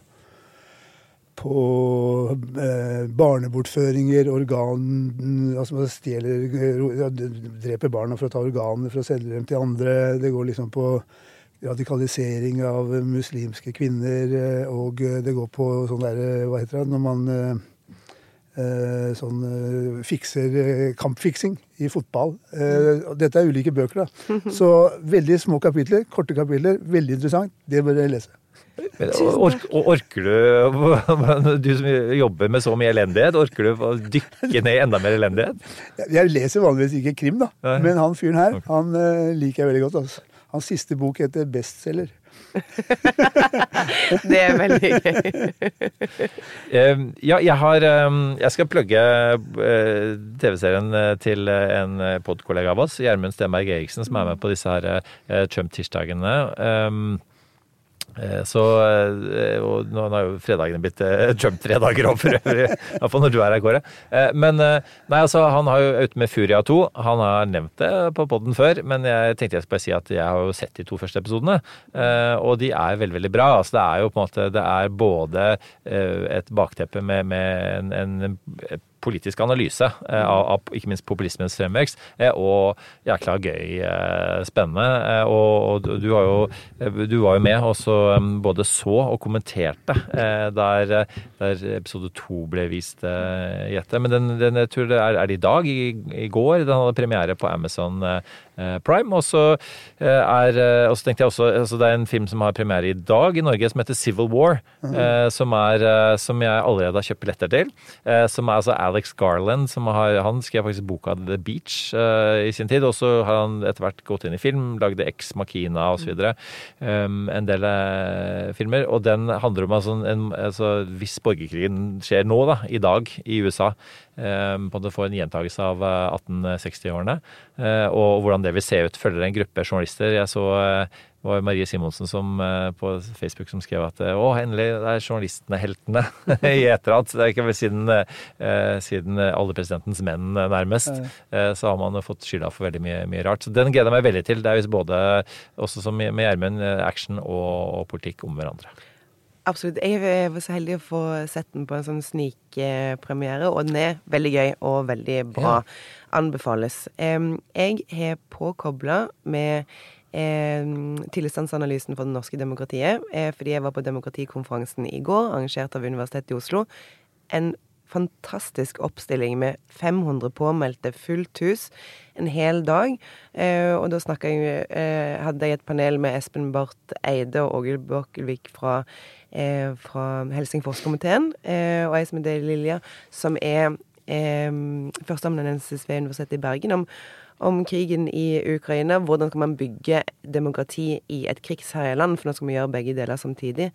på eh, barnebortføringer, organ, altså man stjeler, dreper barna for å ta organer, for å selge dem til andre. Det går liksom på radikalisering av muslimske kvinner, og det går på sånn der, hva heter det, når man... Eh, sånn eh, fikser, eh, kampfiksing i fotball. Eh, dette er ulike bøker da. Så veldig små kapitler, korte kapitler, veldig interessant. Det bør jeg lese. Men, or, orker du, du som jobber med så mye elendighet, orker du å dykke ned i enda mer elendighet? Jeg leser vanligvis ikke krim da, Nei. Men han fyren her, han eh, liker jeg veldig godt. Altså. Hans siste bok heter Bestseller. Det er veldig gøy. Ja, jeg har jeg skal plugge T V-serien til en podkollega av oss, Gjermund Stenberg Eriksen, som er med på disse her Trump-tirsdagene. Så, og nå har jo fredagene blitt Trump tre dager opp for øvrig, i hvert fall når du er her, Kåre. Men nei, altså, han har jo ute med Furia to, han har nevnt det på podden før, men jeg tenkte jeg skulle bare si at jeg har jo sett de to første episodene, og de er veldig, veldig bra. Altså, det er jo på en måte, det er både et bakteppe med, med en, en politisk analyse eh, av, av ikke minst populismens fremvekst, eh, og jækla gøy, eh, spennende, eh, og, og du, har jo, du var jo med og så um, både så og kommenterte eh, der, der episode to ble vist eh, i etter, men den, den jeg tror det er, er det i dag, i, i går, den hadde premiere på Amazon eh, Prime, og så eh, er, og så tenkte jeg også, altså det er en film som har premiere i dag i Norge, som heter Civil War, mm-hmm. eh, som, er, som jeg allerede har kjøpt billetter til, eh, som er altså Alex Garland, som har, han skrev faktisk boka The Beach uh, i sin tid, og så har han etter hvert gått inn i film, lagde Ex Machina og så videre, um, en del uh, filmer, og den handler om altså, en, altså, hvis borgerkrigen skjer nå da, i dag i U S A, um, på å få en gjentagelse av uh, atten seksti-årene, uh, og hvordan det vil se ut, følger en gruppe journalister. Jeg så uh, det var Marie Simonsen som, på Facebook som skrev at å, endelig, det er journalistene heltene i etterhatt. Det er ikke vel siden, eh, siden alle presidentens menn nærmest, eh, så har man fått skylda for veldig mye, mye rart. Så den gleder jeg meg veldig til. Det er jo både, også som med Gjermund, action og, og politikk om hverandre. Absolutt. Jeg var så heldig å få sett den på en sånn snikpremiere, og den er veldig gøy og veldig bra. Ja. Anbefales. Jeg har påkoblet med Eh, tilstandsanalysen for det norske demokratiet, eh, fordi jeg var på demokratikonferansen i går, arrangert av Universitetet i Oslo. En fantastisk oppstilling med fem hundre påmeldte, fullt hus, en hel dag. Eh, og da snakket jeg, eh, hadde jeg et panel med Espen Barth Eide og Åge Borkelvik fra, eh, fra Helsingforskomiteen, eh, og jeg som heter Lilja, som er eh, førsteamanuensis ved Universitetet i Bergen, om om krigen i Ukraina, hvordan kan man bygge demokrati i et krigsherjet land, for nå skal vi gjøre begge deler samtidig.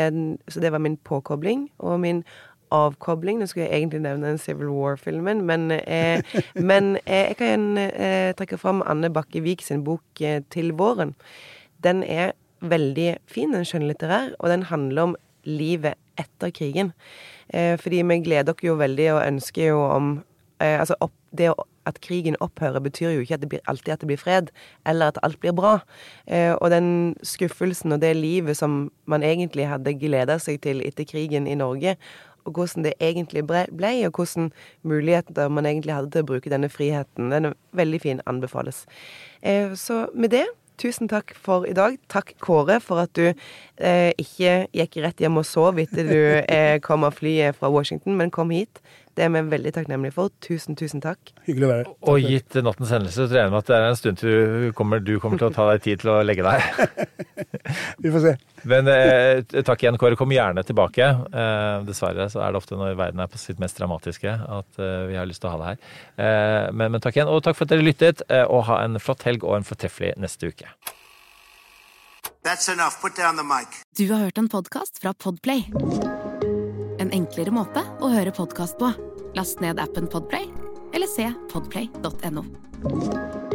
Så det var min påkobling, og min avkobling. Nå skulle jeg egentlig nevne en Civil War-filmen, men, eh, men eh, jeg kan eh, trekke fram Anne Bakkevik sin bok eh, Til våren. Den er veldig fin, den skjønnlitterær, og den handler om livet etter krigen. Eh, fordi vi gleder dere jo veldig og ønsker jo om eh, altså opp, det å at krigen opphører betyr jo ikke at det blir, alltid at det blir fred, eller at alt blir bra. Eh, og den skuffelsen og det livet som man egentlig hadde gledet seg til etter krigen i Norge, og hvordan det egentlig ble, og hvordan muligheter man egentlig hadde til å bruke denne friheten, den er veldig fin, anbefales. Eh, så med det, tusen takk for i dag. Takk, Kåre, for at du eh, ikke gikk rett hjem og sov etter du eh, kom av flyet fra Washington, men kom hit. Det er vi veldig takknemlige for. Tusen, tusen takk. Hyggelig å være her. Og gitt nattens hendelse, så tror jeg med at det er en stund til du kommer, du kommer til å ta deg tid til å legge deg. Vi får se. Men eh, takk igjen, Kåre. Kom gjerne tilbake. Eh, dessverre så er det ofte når verden er på sitt mest dramatiske at eh, vi har lyst til å ha det her. Eh, men, men takk igjen, og takk for at dere lyttet, eh, og ha en flott helg og en fortreffelig neste uke. That's enough. Put down the mic. Du har hørt en podcast fra Podplay. En enklere måte å høre podcast på. Last ned appen Podplay, eller se podplay punktum no.